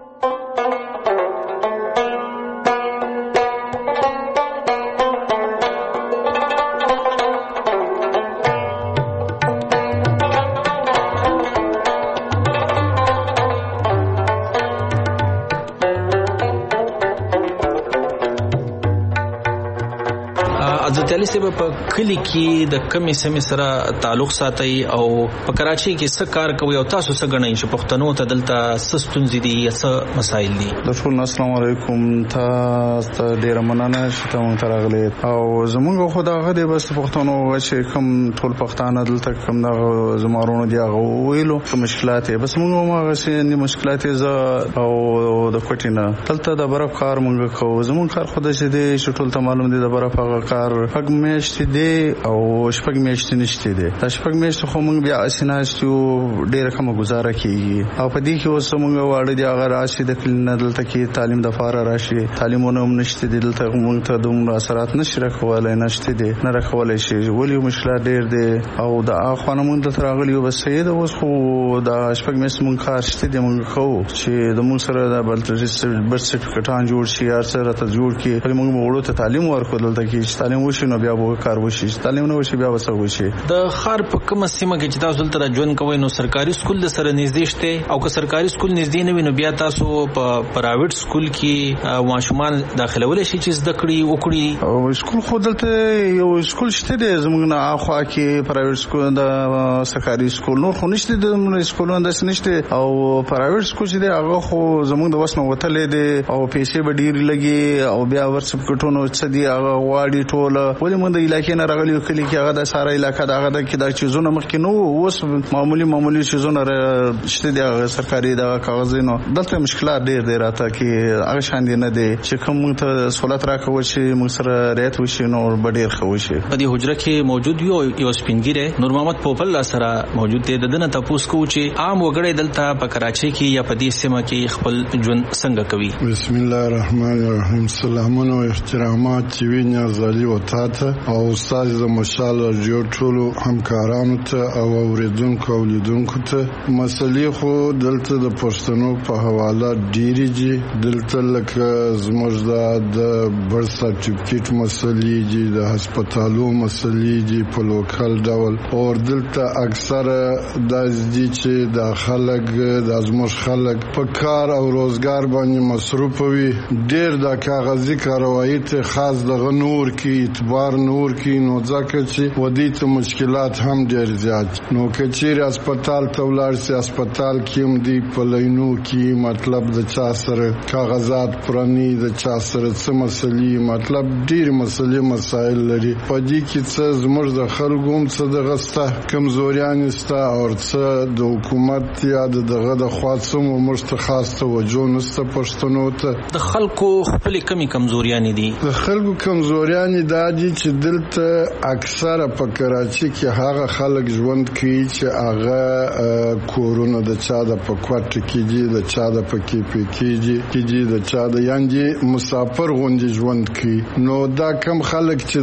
عزتعلی صاحب په کلی کې د کمی سمې سره تعلق ساتي او په کراچي کې څه کار کوي او تاسو څه غنئ چې پښتنو ته دلته سستونځ دي یا څه مسایل دي. د السلام علیکم تاسو ډیر مننه چې تاسو ته راغلي او زموږ خو دا غدي بس پښتنو چې کوم ټول پښتانه دلته کوم د زمارونو دی هغه ویلو کوم مشکلات بس موږ ما غسي نه مشکلات ز او د کوټینا دلته د برف کار موږ کوو زموږ کار خو د دې چې ټول ته معلوم دي د برف هغه کار شپږ میاشتې دی او شپږ میاشتې نشته دی دا شپږ میاشتې خو موږ بیا اسناستو ډېر کومه گزاره کیږي او په دې کې اوس موږ واړه دی هغه راشي د کلینه دلته کې تعلیم د فار راشي تعلیمونه هم نشته دی دلته موږ ته دومره اثرات نشي راکولای نشته دی نه راکولای شي ولی مشکلات ډېر دی او د اخوانه موږ ته راغلی بس سید اوس خو دا شپږ میاشتې موږ کار شته دی موږ کوو چې د موږ سره د بل برث سرټیفیکټان جوړ شي هر سره ته جوړ کی موږ وړو ته تعلیم ورکول دلته کې تعلیم وشي نو بیا به کار وشي، تعلیم نه وشي بیا به څه وشي. د خار په کومه سیمه کې چې تاسو دلته ژوند کوئ نو سرکاري سکول د سره نږدې شته، او که سرکاري سکول نږدې نه وي نو بیا تاسو په پرایویټ سکول کې ماشومان داخلول شي چې زده کړي وکړي؟ او سکول خو دلته یو سکول شته دی زموږ نه اخوا کې پرایویټ سکول د سرکاري سکول نور خو نشته، د موږ سکولونه داسې نشته، او پرایویټ سکول چې دی هغه خو زموږ د وس نه وتلې دی او پیسې به ډېرې لګي او بیا ورسبکټونو څه دی هغه غواړي ټوله. ولې موږ د علاقې نه راغلي یو کلي کې هغه د ساره علاقه د هغه کې دا چیزونه مخکې نو اوس معمولی معمولی چیزونه شته دي هغه سرکاري د کاغذونو. دلته مشکلات ډېر دی راته کې هغه شان دي نه دی چې کوم موږ ته سہولت راکوي چې موږ سره رعایت وشي نو به ډېر ښه وشي. په دې حجره کې موجود یو یو سپینګیره نور محمد پوپل سره موجود دی. د دنه تاسو کو چې عام وګړي دلته په کراچۍ کې یا په دې سیمه کې خپل ژوند څنګه کوي؟ بسم الله الرحمن الرحیم. سلامونه او احترامات چې ویني ازالي وتا ته او استاد د مشال رادیو ټولو همکارانو ته او اوریدونکو او لیدونکو ته. مسلې خو دلته د پښتنو په حواله ډېرې دي. دلته لکه زموږ د برث سرټیفیکټ مسلې دي، د هسپتالو مسلې دي په لوکل ډول، او دلته اکثره داسې دي چې د خلک د زموږ خلک په کار او روزګار باندې مصروف وي. ډېر د کاغذي کاروایی ته خاص دغه نور کې اعتبار نور کې نو ځکه چې ودی ته مشکلات هم ډېر زیات. نو کچېر هسپتال ته ولاړ سي، هسپتال کې هم دی په لینو کې مطلب د چا سره کاغذات پرانی، د چا سره څه مسلې، مطلب ډېر مسلې مسایل لري. په دې کې څه زموږ د خلکو هم څه دغه سته کمزوریان سته او څه د حکومت یا دغه د خوا څه مو موږ ته خاص توجه نشته پښتنو ته. د خلکو خپلې کمې کمزوریانې دي؟ د خلکو کمزوریانې دا دي چې دلته اکثره په کراچۍ کې هغه خلک ژوند کوي چې هغه کورونه د چا د په کوټه کې دي، د چا د په کې پی کې دي، د چا د یانجی مسافر غوندي ژوند کوي. نو دا کم خلک چې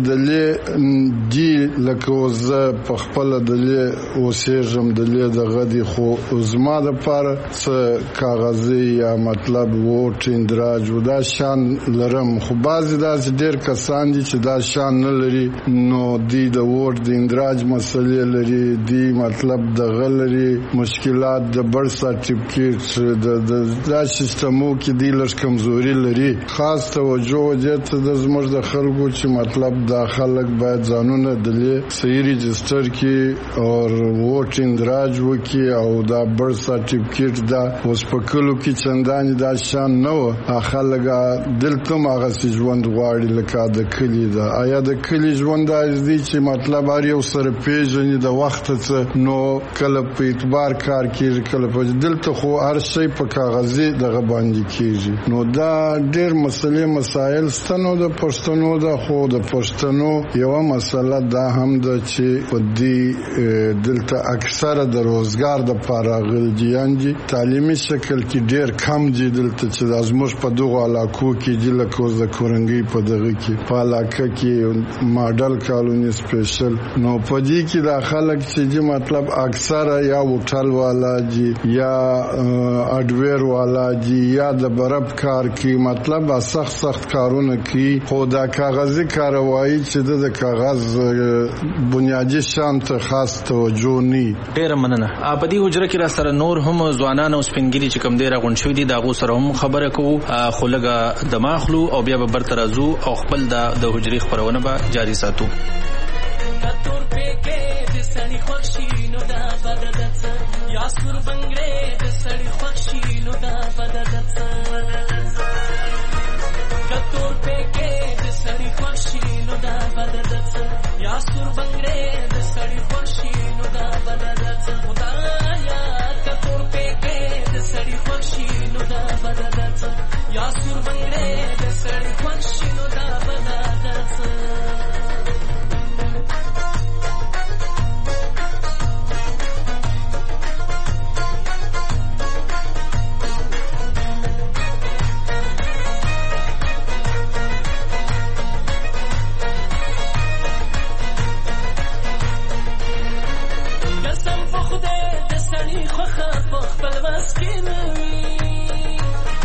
دلې دي لکه وزه په خپل دلې اوسېږم دلې دغه دي، خو زما د پاره څه کاغذي یا مطلب ووټ اندراج و دا شان لرم. خو بعضې داسې ډېر کسان دي چې دا شان نه لري، نو دی د ووټ د اندراج مسلې لري، دی مطلب دغه لري مشکلات د برث سرټیفیکټ د دا سیستمو کې دی لږ کمزوري لري. خاص توجه دې ته د زموږ د خلکو چې مطلب دا خلک باید ځانونه دلې صحیح رجسټر کړي او ووټ اندراج وکړي او دا برث سرټیفیکټ دا اوس په کلو کې چندانې دا شان نه و. خلک دلته هم هغسې ژوند غواړي لکه د کلي ده. آیا د کلي ژوند داسې دی چې مطلب هر یو سره پېژني د وخته څه، نو کله په اعتبار کار کېږي کله په دلته خو هر شی په کاغذي دغه باندې کېږي. نو دا ډېر مسلې مسایل سته. نو د پښتنو ده، خو د پښتنو یوه مسله دا هم ده چې په دې دلته اکثره د روزګار دپاره راغلي دي، یعنې تعلیمي شکل کې ډېر کم دي دلته چې دا زموږ په دغو علاقو کې دي لکه اوس د کورنګۍ په دغه کې په علاقه کې ماډل کالوني سپیشل. نو په دې کې دا خلک چې دي مطلب اکثره یا هوټل والا دي یا اډویر والا دي یا د برب کار کوي، مطلب سخت سخت کارونه کوي. خو دا کاغذي کاروایی چې د کاغذ بنیادی شان ته خاص توجه نه. ډېره مننه. په دې حجره کې را سره نور هم ځوانان او سپینګیري چې کوم دی راغونډ شوي دي د هغو سره هم خبره کوو، خو لږه دماغلو او بیا به برته راځو او خپل د حجرې خپرونه به جاري ساتو.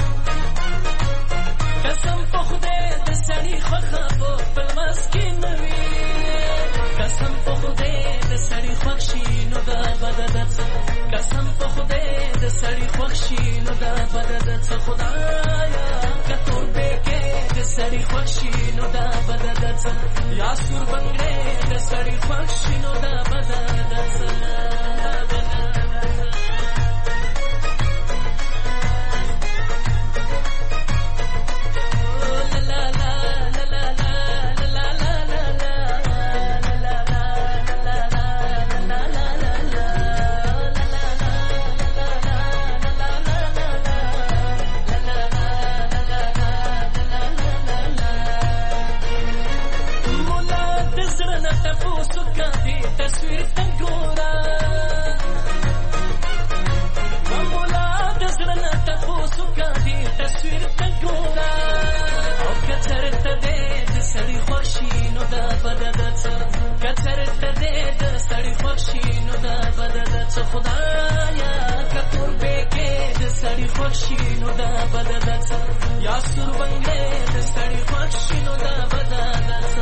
قسم په خدای د سړي خوخه په خپل مسکین وي خوښ شي نو دا بده ده څه قسم په خدای د سړي خوښ شي نو دا بده ده څه خدایا که تور پیکې د سړي خوښ شي نو دا بده ده څه یا سور بنګړی د سړي خوښ شي نو دا بده ده څه تصویر تنگورا ومولا دزرنا تفوسو کادی تصویر تنگورا او کچرت دے د سړی خوشی نو دا بددت کچرت دے د سړی خوشی نو دا بددت خدایا کتور بیکې د سړی خوشی نو دا بددت یا سور بنگلې د سړی خوشی نو دا بددت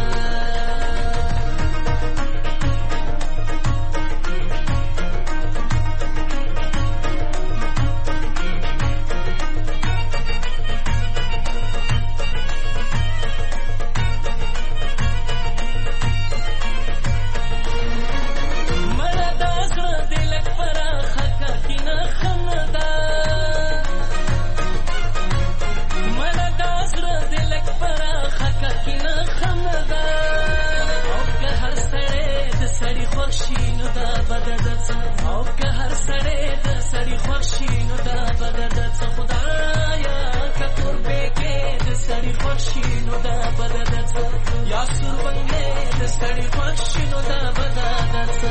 او که هر سړی د سړي خوښ شي نو دا بده ده څه خدایا که تور پیکې د سړي خوښ شي نو دا بده ده څه یا سور بنګلې د سړي خوښ شي نو دا بده ده څه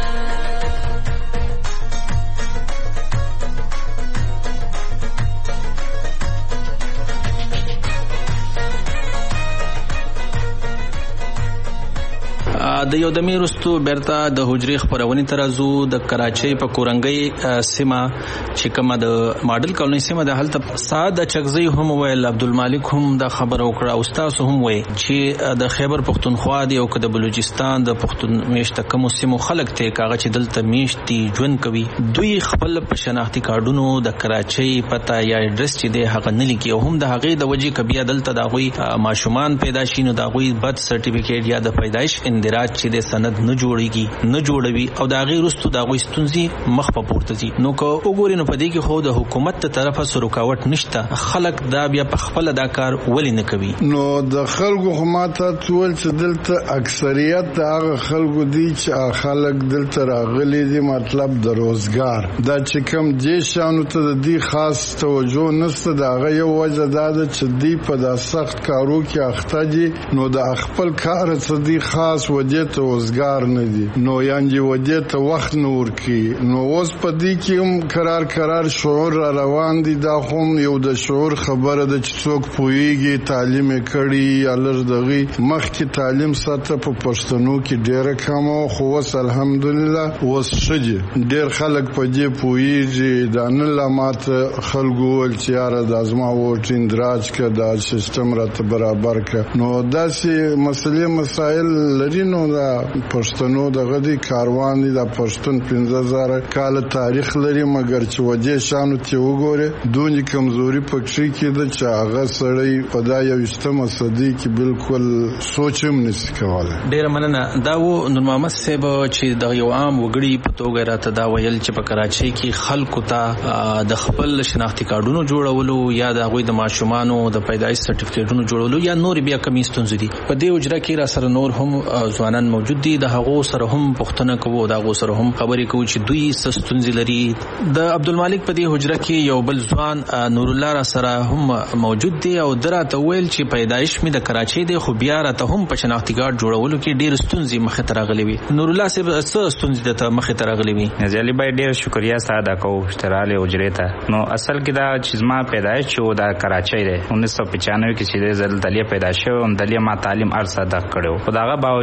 د یو دمې وروستو بیرته د حجرې خپرونې ته راځو. د کراچۍ په کورنګۍ سیمه چې کومه د ماډل کالوني سیمه ده هلته سعد چکزی هم ویل، عبدالمالک هم دا خبره وکړه او تاسو هم وایي چې د خیبر پختونخوا دی او که د بلوچستان د پختون میشته کومو سیمو خلک ته کاغه چې دلته میشتي ژوند کوي دوی خپل په شناختی کارډونو د کراچۍ پته یا اډرس چې دی هغه نه لیکي او هم د هغې د وجې کبیا دلته د هغوی ماشومان پیدا شي نو د هغوی برث سرټیفیکیټ یا د پیدایش اندراج چې د سند نه جوړیږي نه جوړوي او د هغې وروستو د هغوی ستونزې مخ په پورته ځي. نو که وګورې نو په دې کې خو د حکومت ته طرفه څه رکاوټ نشته، خلک دا بیا په خپله دا کار ولې نه کوي؟ نو د خلکو خو ما ته ټول چې دلته اکثریت د هغه خلکو دي چې خلک دلته راغلي دي مطلب د روزګار دا چې کوم دې شانو ته د دې خاص توجه نشته. د هغه یو وجه دا ده چې دوی په دا سخت کارو کې اخته دي نو د خپل کار څه دي خاص وجه ته روزګار نه دي نو یعنې وجه ته وخت نه ورکوي. نو اوس په دې کې هم قرار قرار شعور را روان دي. دا خو یو د شعور خبره ده چې څوک پوهیږي تعلیم یې کړي یا لږ دغې مخکې تعلیم سطح په پښتنو کې ډېره کمه وه خو اوس الحمدلله اوس ښه دي. ډېر خلک په دې پوهیږي. دا نه لا ماته خلکو وویل چې یاره دا زما ووټ اندراج که دا سیستم راته برابر که نو داسې مسلې مسایل لري. نو دا پښتنو دغه دی کاروان دی. دا پښتون پنځه زره کاله تاریخ لري مګر چې وجې شانو ته وګورې دونې کمزوري پکښې کې ده چې هغه سړی په دا یویشتمه صدۍ کې بالکل سوچ هم نشي کولی. ډېره مننه. دا و نور محمد صاحب چې د یو عام وګړي په توګه راته دا ویل چې په کراچۍ کې خلکو ته د خپل شناختي کارډونو جوړولو یا د هغوی د ماشومانو د پیدایش سرټیفیکیټونو جوړولو یا نور بیا کمی ستونزې دي. په دې حجره کې را سره نور هم ځوانان موجود دي. د هغو سره هم پوښتنه کوو د هغو سره هم خبرې کوو چې دوی څه ستونزې لري. د عبدالمالک په دې حجره کې یو بل ځوان نورالله را سره هم موجود دی او ده راته ویل چې پیدایش مې د کراچۍ دی خو بیا راته هم په شناختي کارډ جوړولو کې ډېرې ستونزې مخې ته راغلې وي. نورالله صاحب څه ستونزې درته مخې ته راغلې وي؟ نظر علي بھائی ډېر شکریه ستا ادا کوو چې راغلې حجرې ته. نو اصل کې دا چې زما پیدایش چې و دا کراچۍ دی انیس سو پچانوي کې چې دی زه دلته پیدا شوی وم. دلته ما تعلیم هر څه زده کړی و خو د هغه باوجود چې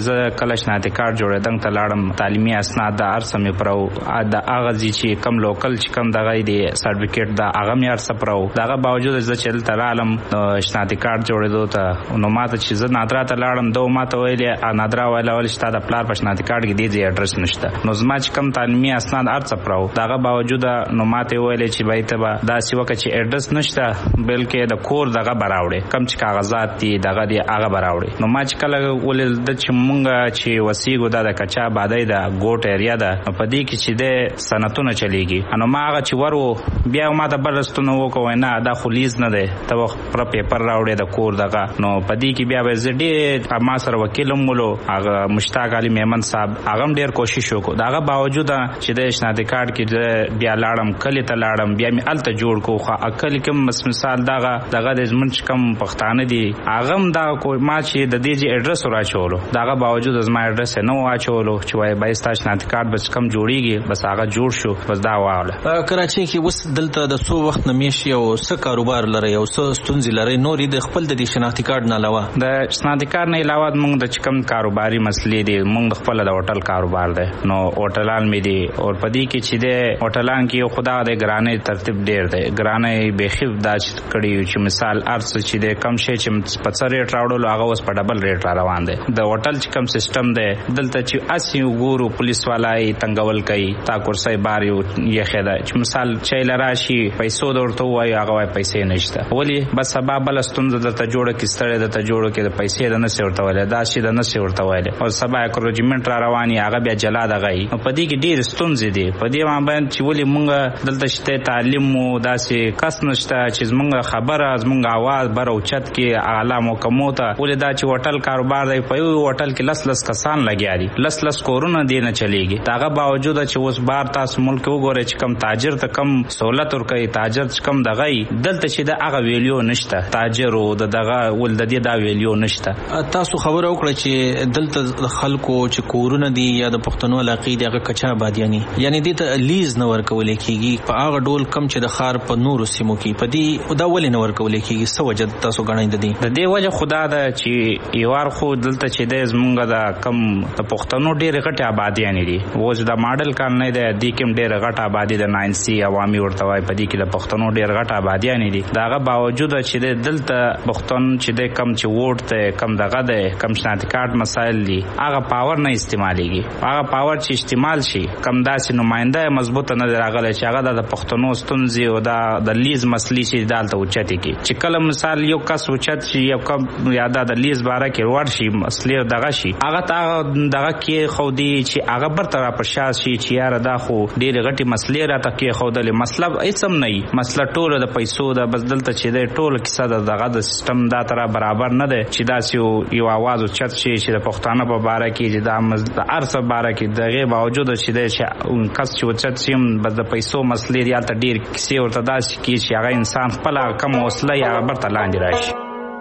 زه کله شناختی کارت جوړېدم ته لاړم تعلیمي اسناد د ارسه مې پرو د هغه چې کم لوکل چې کم دغه دی سرټیفیکیټ دا هغه مې ارسه پرو دغه باوجود زه چې دلته رالم شناختی کارت جوړېدو ته نو ماته چې زه نادرا ته لاړم دو ماته ویلې نادرا ویله ول چې تا د پلار په شناختی کارت کې دی اډرس نشته نو زما چې کم تعلیمي اسناد ارسه پرو دغه باوجود نو ماته ویلې چې بای ته به داسې وکړه چې اډرس نشته بلکې د کور دغه براوړې کم چې کاغذات دي دغه دی هغه براوړې نو ما چې کله ولې د چې مونږ چې وسیګو دا د کچا بادای دا ګوټ ایریا ده په دې کې چې د سنتونه چلیږي نو ما هغه چې ورو بیا ما ته برستونه وکوي نه دا خو لیز نه ده ته پر پیپر راوړې د کور دغه نو په دې کې بیا به زړې ما سره وکیل مولو هغه مشتاق علي میمن صاحب هغه ډیر کوشش وکړو دغه باوجود چې د شناختی کارت کې بیا لاړم کلی ته لاړم بیا مې الته جوړ کو خو اکل کوم مثال دغه دغه د زمون چې کم پښتانه دي هغه دا کو ما چې د دې جی اډرس راچولو دغه باوجود از ما اډرس نه واچولو چې وای بای ستا شناختی کارت بس کم جوړیږي بس هغه جوړ شو بس دا واله کراچي کې اوس دلته د څو وخت نمیشي او څه کاروبار لري او څه ستونزې لري نورې د خپل د شناختی کارت نه علاوه د شناختی کارت نه علاوه موږ د چکم کاروباري مسلې دي موږ خپل د هوټل کاروبار دی نو هوټلان می دي او پدې کې چې د هوټلان کې خدا د ګرانې ترتیب ډیر دی ګرانې بخیف دا کړي چې مثال ارس چې د کم شي چې په څه ریټ راوړل هغه اوس په ډبل ریټ را روان دی د هوټل چې کم سیستم دی دلته چې اسی وګورو پولیس والای تنگول کوي تا کورسای بار یو یې خدا چې مثال چای لراشي پیسو درته وای هغه وای پیسې نشته ولی بس سبب بل ستونزه درته جوړه کیستړه درته جوړه کې د پیسې د نسې ورته وای دا شي د نسې ورته وای او سبا اکروجمنت را رواني هغه بیا جلا دغی په دې کې ډیر ستونزې دي په دې باندې چې ولی مونږ دلته شته تعلیم مو داسې کس نشته چې مونږ خبره از مونږ आवाज بر او چت کې اعلی محکمو ته ولې دا چې هوټل کاروبار دی په یو هوټل کې لس لس کسان لګیا دي لس لس کورونه دی نه چلیږي داغه باوجود چې اوس بار تاسو ملک وګورئ چې کم تاجر ته کم سہولت ورکوي تاجر چې کم دغه دلته چې د هغه ویلیو نشته تاجر او دغه ول د دې دا ویلیو نشته تاسو خبر او کړی چې دلته خلکو چې کورونه دي یا د پښتنو علاقې دغه کچا بادیانی یعنی دې ته لیز نه ورکول کیږي په هغه ډول کم چې د خار په نورو سیمو کې په دې دا ولې نه ورکول کیږي سو وجد تاسو غنئ د دې د دې وجه خدا دا چې یوار خو دلته چې د زمونږ د کم د پښتنو ډېر غټه آبادیانی دي وځ د ماډل کار نه دی د کوم ډېر غټه آبادی د ناین سی عوامي ورته وای په دې کې د پښتنو ډېر غټه آبادیانی دي داغه باوجود چې د دلته پښتون چې د کم چې ووټ ته کم دغه د کم شناختی کارت مسایل دي هغه پاور نه استعماليږي هغه پاور چې استعمال شي کم داسې نماینده مضبوطه نه راغله چې هغه د پښتنو ستونزې او د لیز مسلې چې دالته اوچتي کی چې کله مثال یو کس اوچت شي یو کم یاده د لیز باره کې ور شي مسلې دغه شي هغه ته دغه کې خو دی چې هغه بر تر په شاس شي چې یاره دا خو ډېر غټي مسلې را ته کې خو د مطلب ایسم نه مسله ټوله د پیسو د بس دلته چې د ټوله کیسه د دغه د سیستم دا تر برابر نه ده چې دا یو आवाज اوچت شي چې د پښتانه په باره کې چې د ارسه باره کې دغه باوجود چې د کس چې اوچت شي بس د پیسو مسلې دی الته ډېر کیسې ورته داسې کې چې هغه انسان خپل کم حوصله یا برته لاندې راشي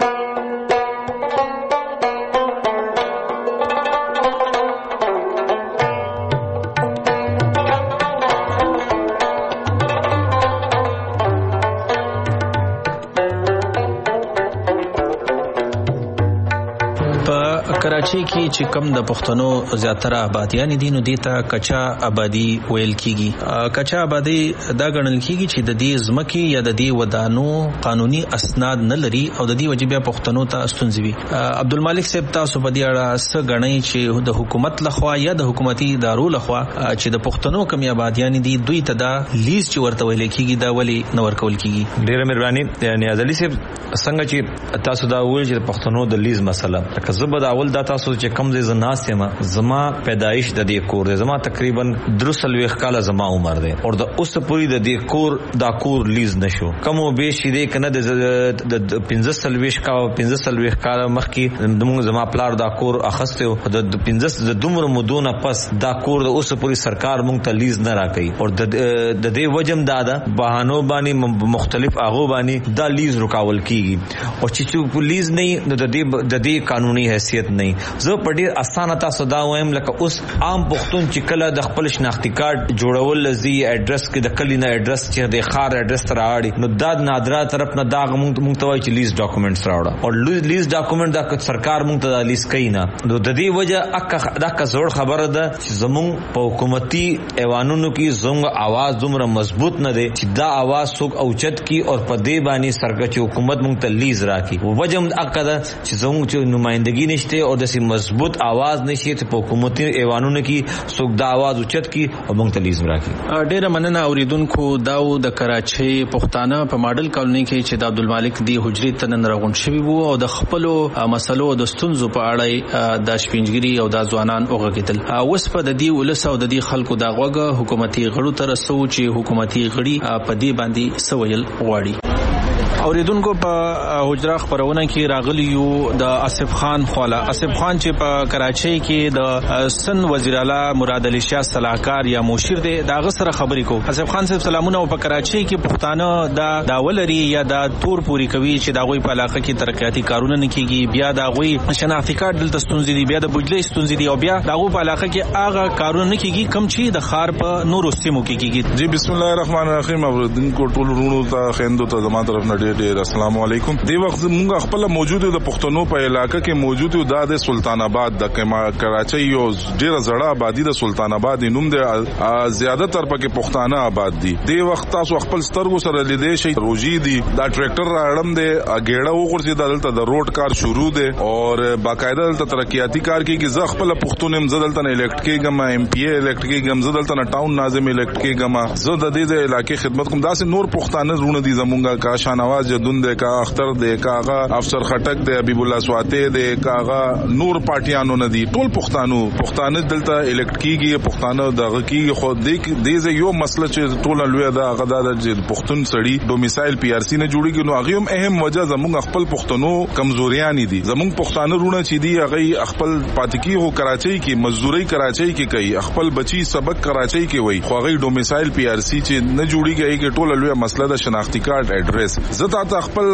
کراچي کې چې کم د پښتنو زیاتره آبادیان دي نو دیتا کچا آبادی ویل کیږي کچا آبادی دا ګڼل کیږي چې د دې ځمکې یا د دې ودانو قانوني اسناد نه لري او د دې وجبه پښتنو ته ستونزې وي عبدالمالک صاحب تاسو په دې اړه څه غنئ چې د حکومت لخوا یا د حکومتي ادارو لخوا چې د پښتنو کمی آبادیان دي دوی ته دا لیز چې ورته ویل کیږي دا ولی نه ورکول کیږي ډیره مهرباني نیاز علي صاحب څنګه چې تاسو دا ویل چې پښتنو د لیز مسله که زه به دا اول دا تاسو چې کم ځای زناست یم زما پیدایش د دې کور دی زما تقریبا درسلويخ کاله زما عمر دی او د اوس پوری د دې کور دا کور لیز نشو کم او به شي دی کنه د پنځه سلويخ کا پنځه سلويخ کاله مخکې دمو زما پلار دا کور اخسته د پنځه د دومره مودونه پس دا کور د اوس پوری سرکار مونږ ته لیز نه راکړي او د دې وجم دادا بهانو باندې مختلف اغو باندې دا لیز رکاول کیږي او چې لیز نه د دې د دې قانوني حیثیت نه. زه په ډیر اسانه تاسو دا وایم لکه اوس عام پښتون چې کله د خپل شناختی کارت جوړول لزی اډرس کې د کلی نه اډرس چې د خار اډرس تر راړي نو دا نادرا طرف نه دا مونږ ته وایي چې لیز ډاکومېنټس راوړه او لیز ډاکومېنټ دا سرکار مونږ ته لیز کوي نه. نو د دې وجه اکه دا که زوړ خبره ده چې زمونږ په حکومتي ایوانونو کې زموږ आवाज دومره مضبوط نه دی چې دا आवाज څوک اوچت کی او په دې باندې سرکچ حکومت مونږ ته لیز راکړي. وجه اکه ده چې زموږ چې نمائندګي نشته او د مضبوط आवाज نشي ته په حکومتي ایوانونو کې څوک دا आवाज اوچت کی او مونږ ته لیز راکړي. ډیره مننه اوریدونکو. داو د کراچۍ پښتانه په ماډل کالوني کې چې د عبدالمالک دی حجري تنن راغون شوی وو او د خپل مسلو د ستونزو په اړه د شپینځګری او د ځوانان اوغږیدل. اوس په د دې ولس او د دې خلکو د غوګه حکومتي غړو تر سو چې حکومتي غړي په دې باندې سویل غواړي. اوریدونکو په حجره خبرونه کې راغلی یو د اسف خان خواله. اسف خان چې په کراچۍ کې د سن وزیر اعلی مراد علي شاه صلاحکار یا مشیر دی دا غسر خبرې کو. اسف خان صاحب سلامونه. او په کراچۍ کې پښتانه دا داولري یا دا تور پوری کوي چې دا غوي په علاقه کې ترقیاتي کارونه نه کیږي، بیا دا غوي شناختی کارت دلته ستونزې دي، بیا د بجلی ستونزې دي او بیا دا غو په علاقه کې هغه کارونه نه کیږي کم چې د خار په نورو سیمو کې کیږي. جی بسم الله الرحمن الرحیم. اوریدونکو ټول ورونو ته خويندو ته زموږ طرف نه ډېر ډېر السلام علیکم. دی وخت موږ خپل موجود د پښتنو په علاقه کې موجود یو د سلطان آباد د کراچۍ یو ډیره زړه آبادی د سلطان آباد نوم دی، زیاده تر پکې پښتانه آباد دي. دی وخت تاسو خپل سترګو سره لیدې شي روجي دي دا ټریکټر راړم دی اګېړه وګورځي دلته د روډ کار شروع دی او باقاعده دلته ترقیاتی کار کیږي. زه خپل پښتون هم زدلته نه الیکټ کېږم، ایم پی ای الیکټ کېږم، زدلته نه ټاون ناظم الیکټ کېږم. زه د دې علاقې خدمت کوم. داسې نور پښتانه رونه دي زمونږه کا شانواز جدون دی، کا اختر دی، کاغه افسر خټک دی، حبیب الله سواته دی، کاغه نور پارټیانو نه دي. ټول پښتانو پښتانه دلته الیکټ کیږي، پښتانه دغه کیږي. خو دې دې یو مسله چې ټول لوی دا غدا د پښتون سړی ډومیسایل پی آر سی نه جوړیږي. نو هغه هم اهم وجه زمونږ خپل پښتنو کمزوریان دي. زمونږ پښتانه رونه چې دي هغه خپل پاتکی هو کراچۍ کې مزدوري کراچۍ کې کوي، خپل بچي سبق کراچۍ کې وای، خو هغه ډومیسایل پی آر سی چې نه جوړیږي کې ټول لوی مسله د شناختی کارت اډرس. زه تا خپل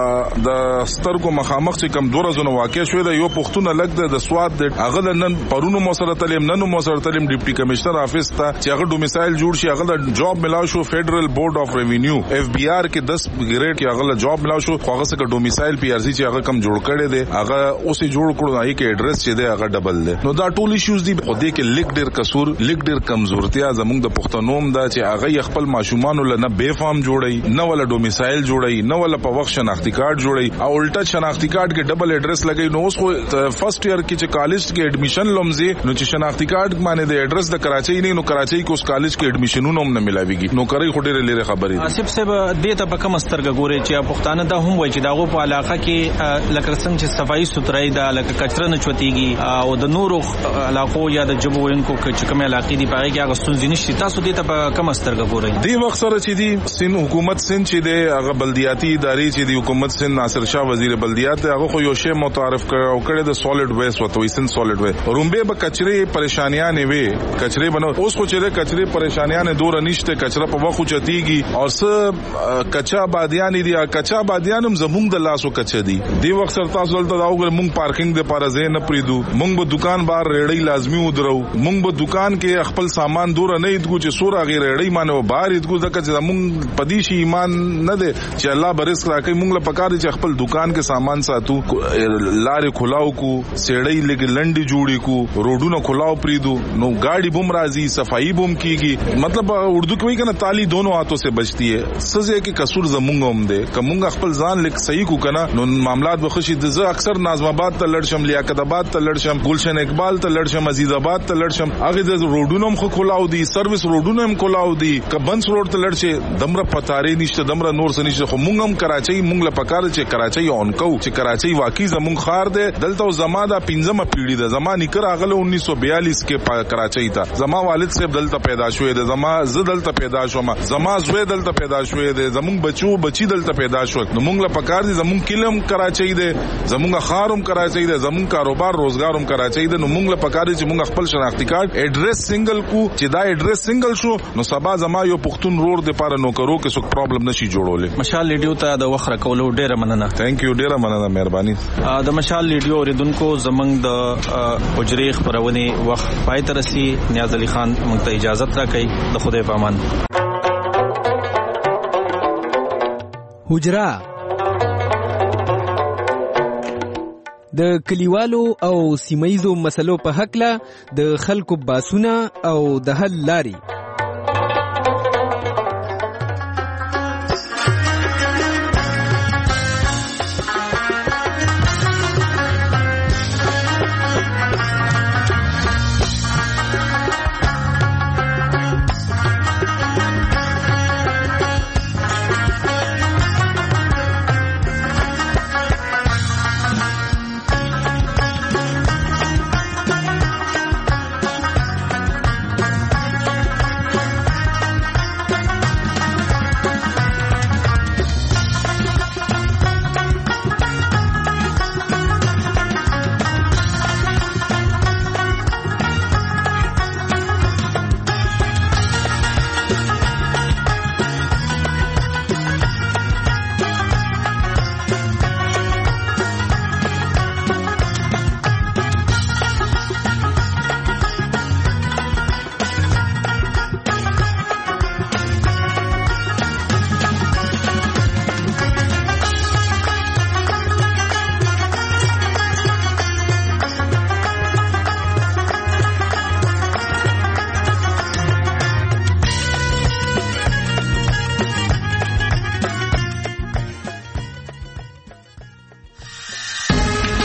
د سترګو مخامخ چې کم دوه ورځې واقع شوې ده. یو پښتون الګ د سواد د هغه نن پرونو مو سره تلم نن مو سره تلم ډیپټي کمشنر افیس ته چې هغه ډومیسایل جوړ شي، هغه د جاب ملاو شو فدرل بورډ اف ریوینیو اف بی آر کې دس ګریډ کې هغه جاب ملاو شو. خو هغه څخه ډومیسایل پی آر سی چې هغه کم جوړ کړي دي هغه اوسې جوړ کړو هغه کې اډرس چې دی هغه ډبل دی. نو دا ټول ایشوز دي. خو دې کې لیک ډیر قصور لیک ډیر کمزورتیا زموږ د پښتنوم دا چې هغه خپل ماشومان له نه بے فارم جوړي، نه ولا ډومیسایل جوړي، نه ولا په وخت شناختی کارت جوړي او الټا شناختی کارت کې ډبل اډرس لګي. نو اوس خو فرست ایئر کې چې کالج کې اډمیشن لومځي نو چې شناختی کارت باندې د اډرس د کراچۍ نه نو کراچۍ کې اوس کالج کې اډمیشنونه هم نه ملاويږي. نو کوي خو ډېر لري خبرې. آصف صاحب دې ته په کوم سترګه ګوري چې پښتانه دا هم وایي چې داغه په علاقه کې لکه څنګه چې صفایي سترای دا لکه کچره نه چوتيږي او د نورو علاقو یا د جبوینکو چې کومه علاقې دی پاره کې هغه ستونزې نشي. تاسو دې ته په کوم سترګه ګورئ؟ دې وخت سره چې دی سین حکومت سین چې دی هغه بلدیاتي ادارې چې دی حکومت سین ناصر شاه وزیر بلدیات هغه خو یو شی متعارف کړو کړی د سالډ ویست وته وسن سالډ ویست رومبه به کچري پریشانیاں نه وي کچري بنو اوس خو چې د کچري پریشانیاں نه دور نشته. کچره په وخت چتيږي او س کچا بادیان دي کچا بادیان هم زمونږ د لاسو کچ دي. دی وخت سره تاسو دلته دا وګورئ مونږ پارکینګ د پاره ځای نه پریدو، مونږ به دکان بار ریړی لازمی ودرو، مونږ به دکان کې خپل سامان دور نه ایدګو چې سورا غیر ریړی مانو بار ایدګو ځکه چې مونږ پدیشي ایمان نه ده چې الله برس راکې. مونږ له پکاره چې خپل دکان کې سامان ساتو، لارې کھلاو کو، سړی لګ لنډي جوړي کو، روډونه کھلاو پریدو نو گاڑی بم راځي، صفائی بم کیږي. مطلب اردو کې وایي کنه تالی دونوں ہاتھوں سے بچتی ہے. سزه کې قصور زمونږ هم ده کومه خپل ځان لیک صحیح کو کنه نو معاملات به خوشي. زه اکثر ناظم آباد ته لړشم، لیاقت آباد ته لړشم، گلشن اقبال ته لړشم، عزیز آباد ته لړشم. هغه د روډونو هم کھلاو دي، سرویس روډونو هم کھلاو دي. کبنس روډ ته لړشه دمره پتاري نشته، دمره نور څه نشته. خو مونږ هم کراچۍ مونږ له پکاره چې کراچۍ اون کو چې کراچۍ واقعي زمونږ خار ده. دلته زما دا پنځمه پیړی ده. زما نیکر اغله انیس سو بیالیس کې کراچۍ ته زما والد صاحب دلته پیدا شوې ده، زما زه دلته پیدا شوم، زما زوی دلته پیدا شوې ده، زمونږ بچو بچی دلته پیدا شو. نو مونږ له پکار دي زمونږ کلم کراچۍ ده، زمونږ خارم کراچۍ ده، زمونږ کاروبار روزګارم کراچۍ ده. نو مونږ له پکار دي چې مونږ خپل شناختی کارت اډرس سنگل کو چې دا اډرس سنگل شو نو سبا زما یو پښتون روډ د پاره نو کرو کې څوک پرابلم نشي جوړولې. مشال ریډیو ته د وخت راکولو ډیره مننه. ثانک یو، ډیره مننه، مهرباني. د مشال ریډیو اوریدونکو زمنګ د حجرې خبرونه وخت پای ته رسي. نیاز علي خان موږ ته اجازه راکړي. د خدای په امان. حجره د کلیوالو او سیمایزو مسلو په حق له د خلکو باسونه او د حل لاري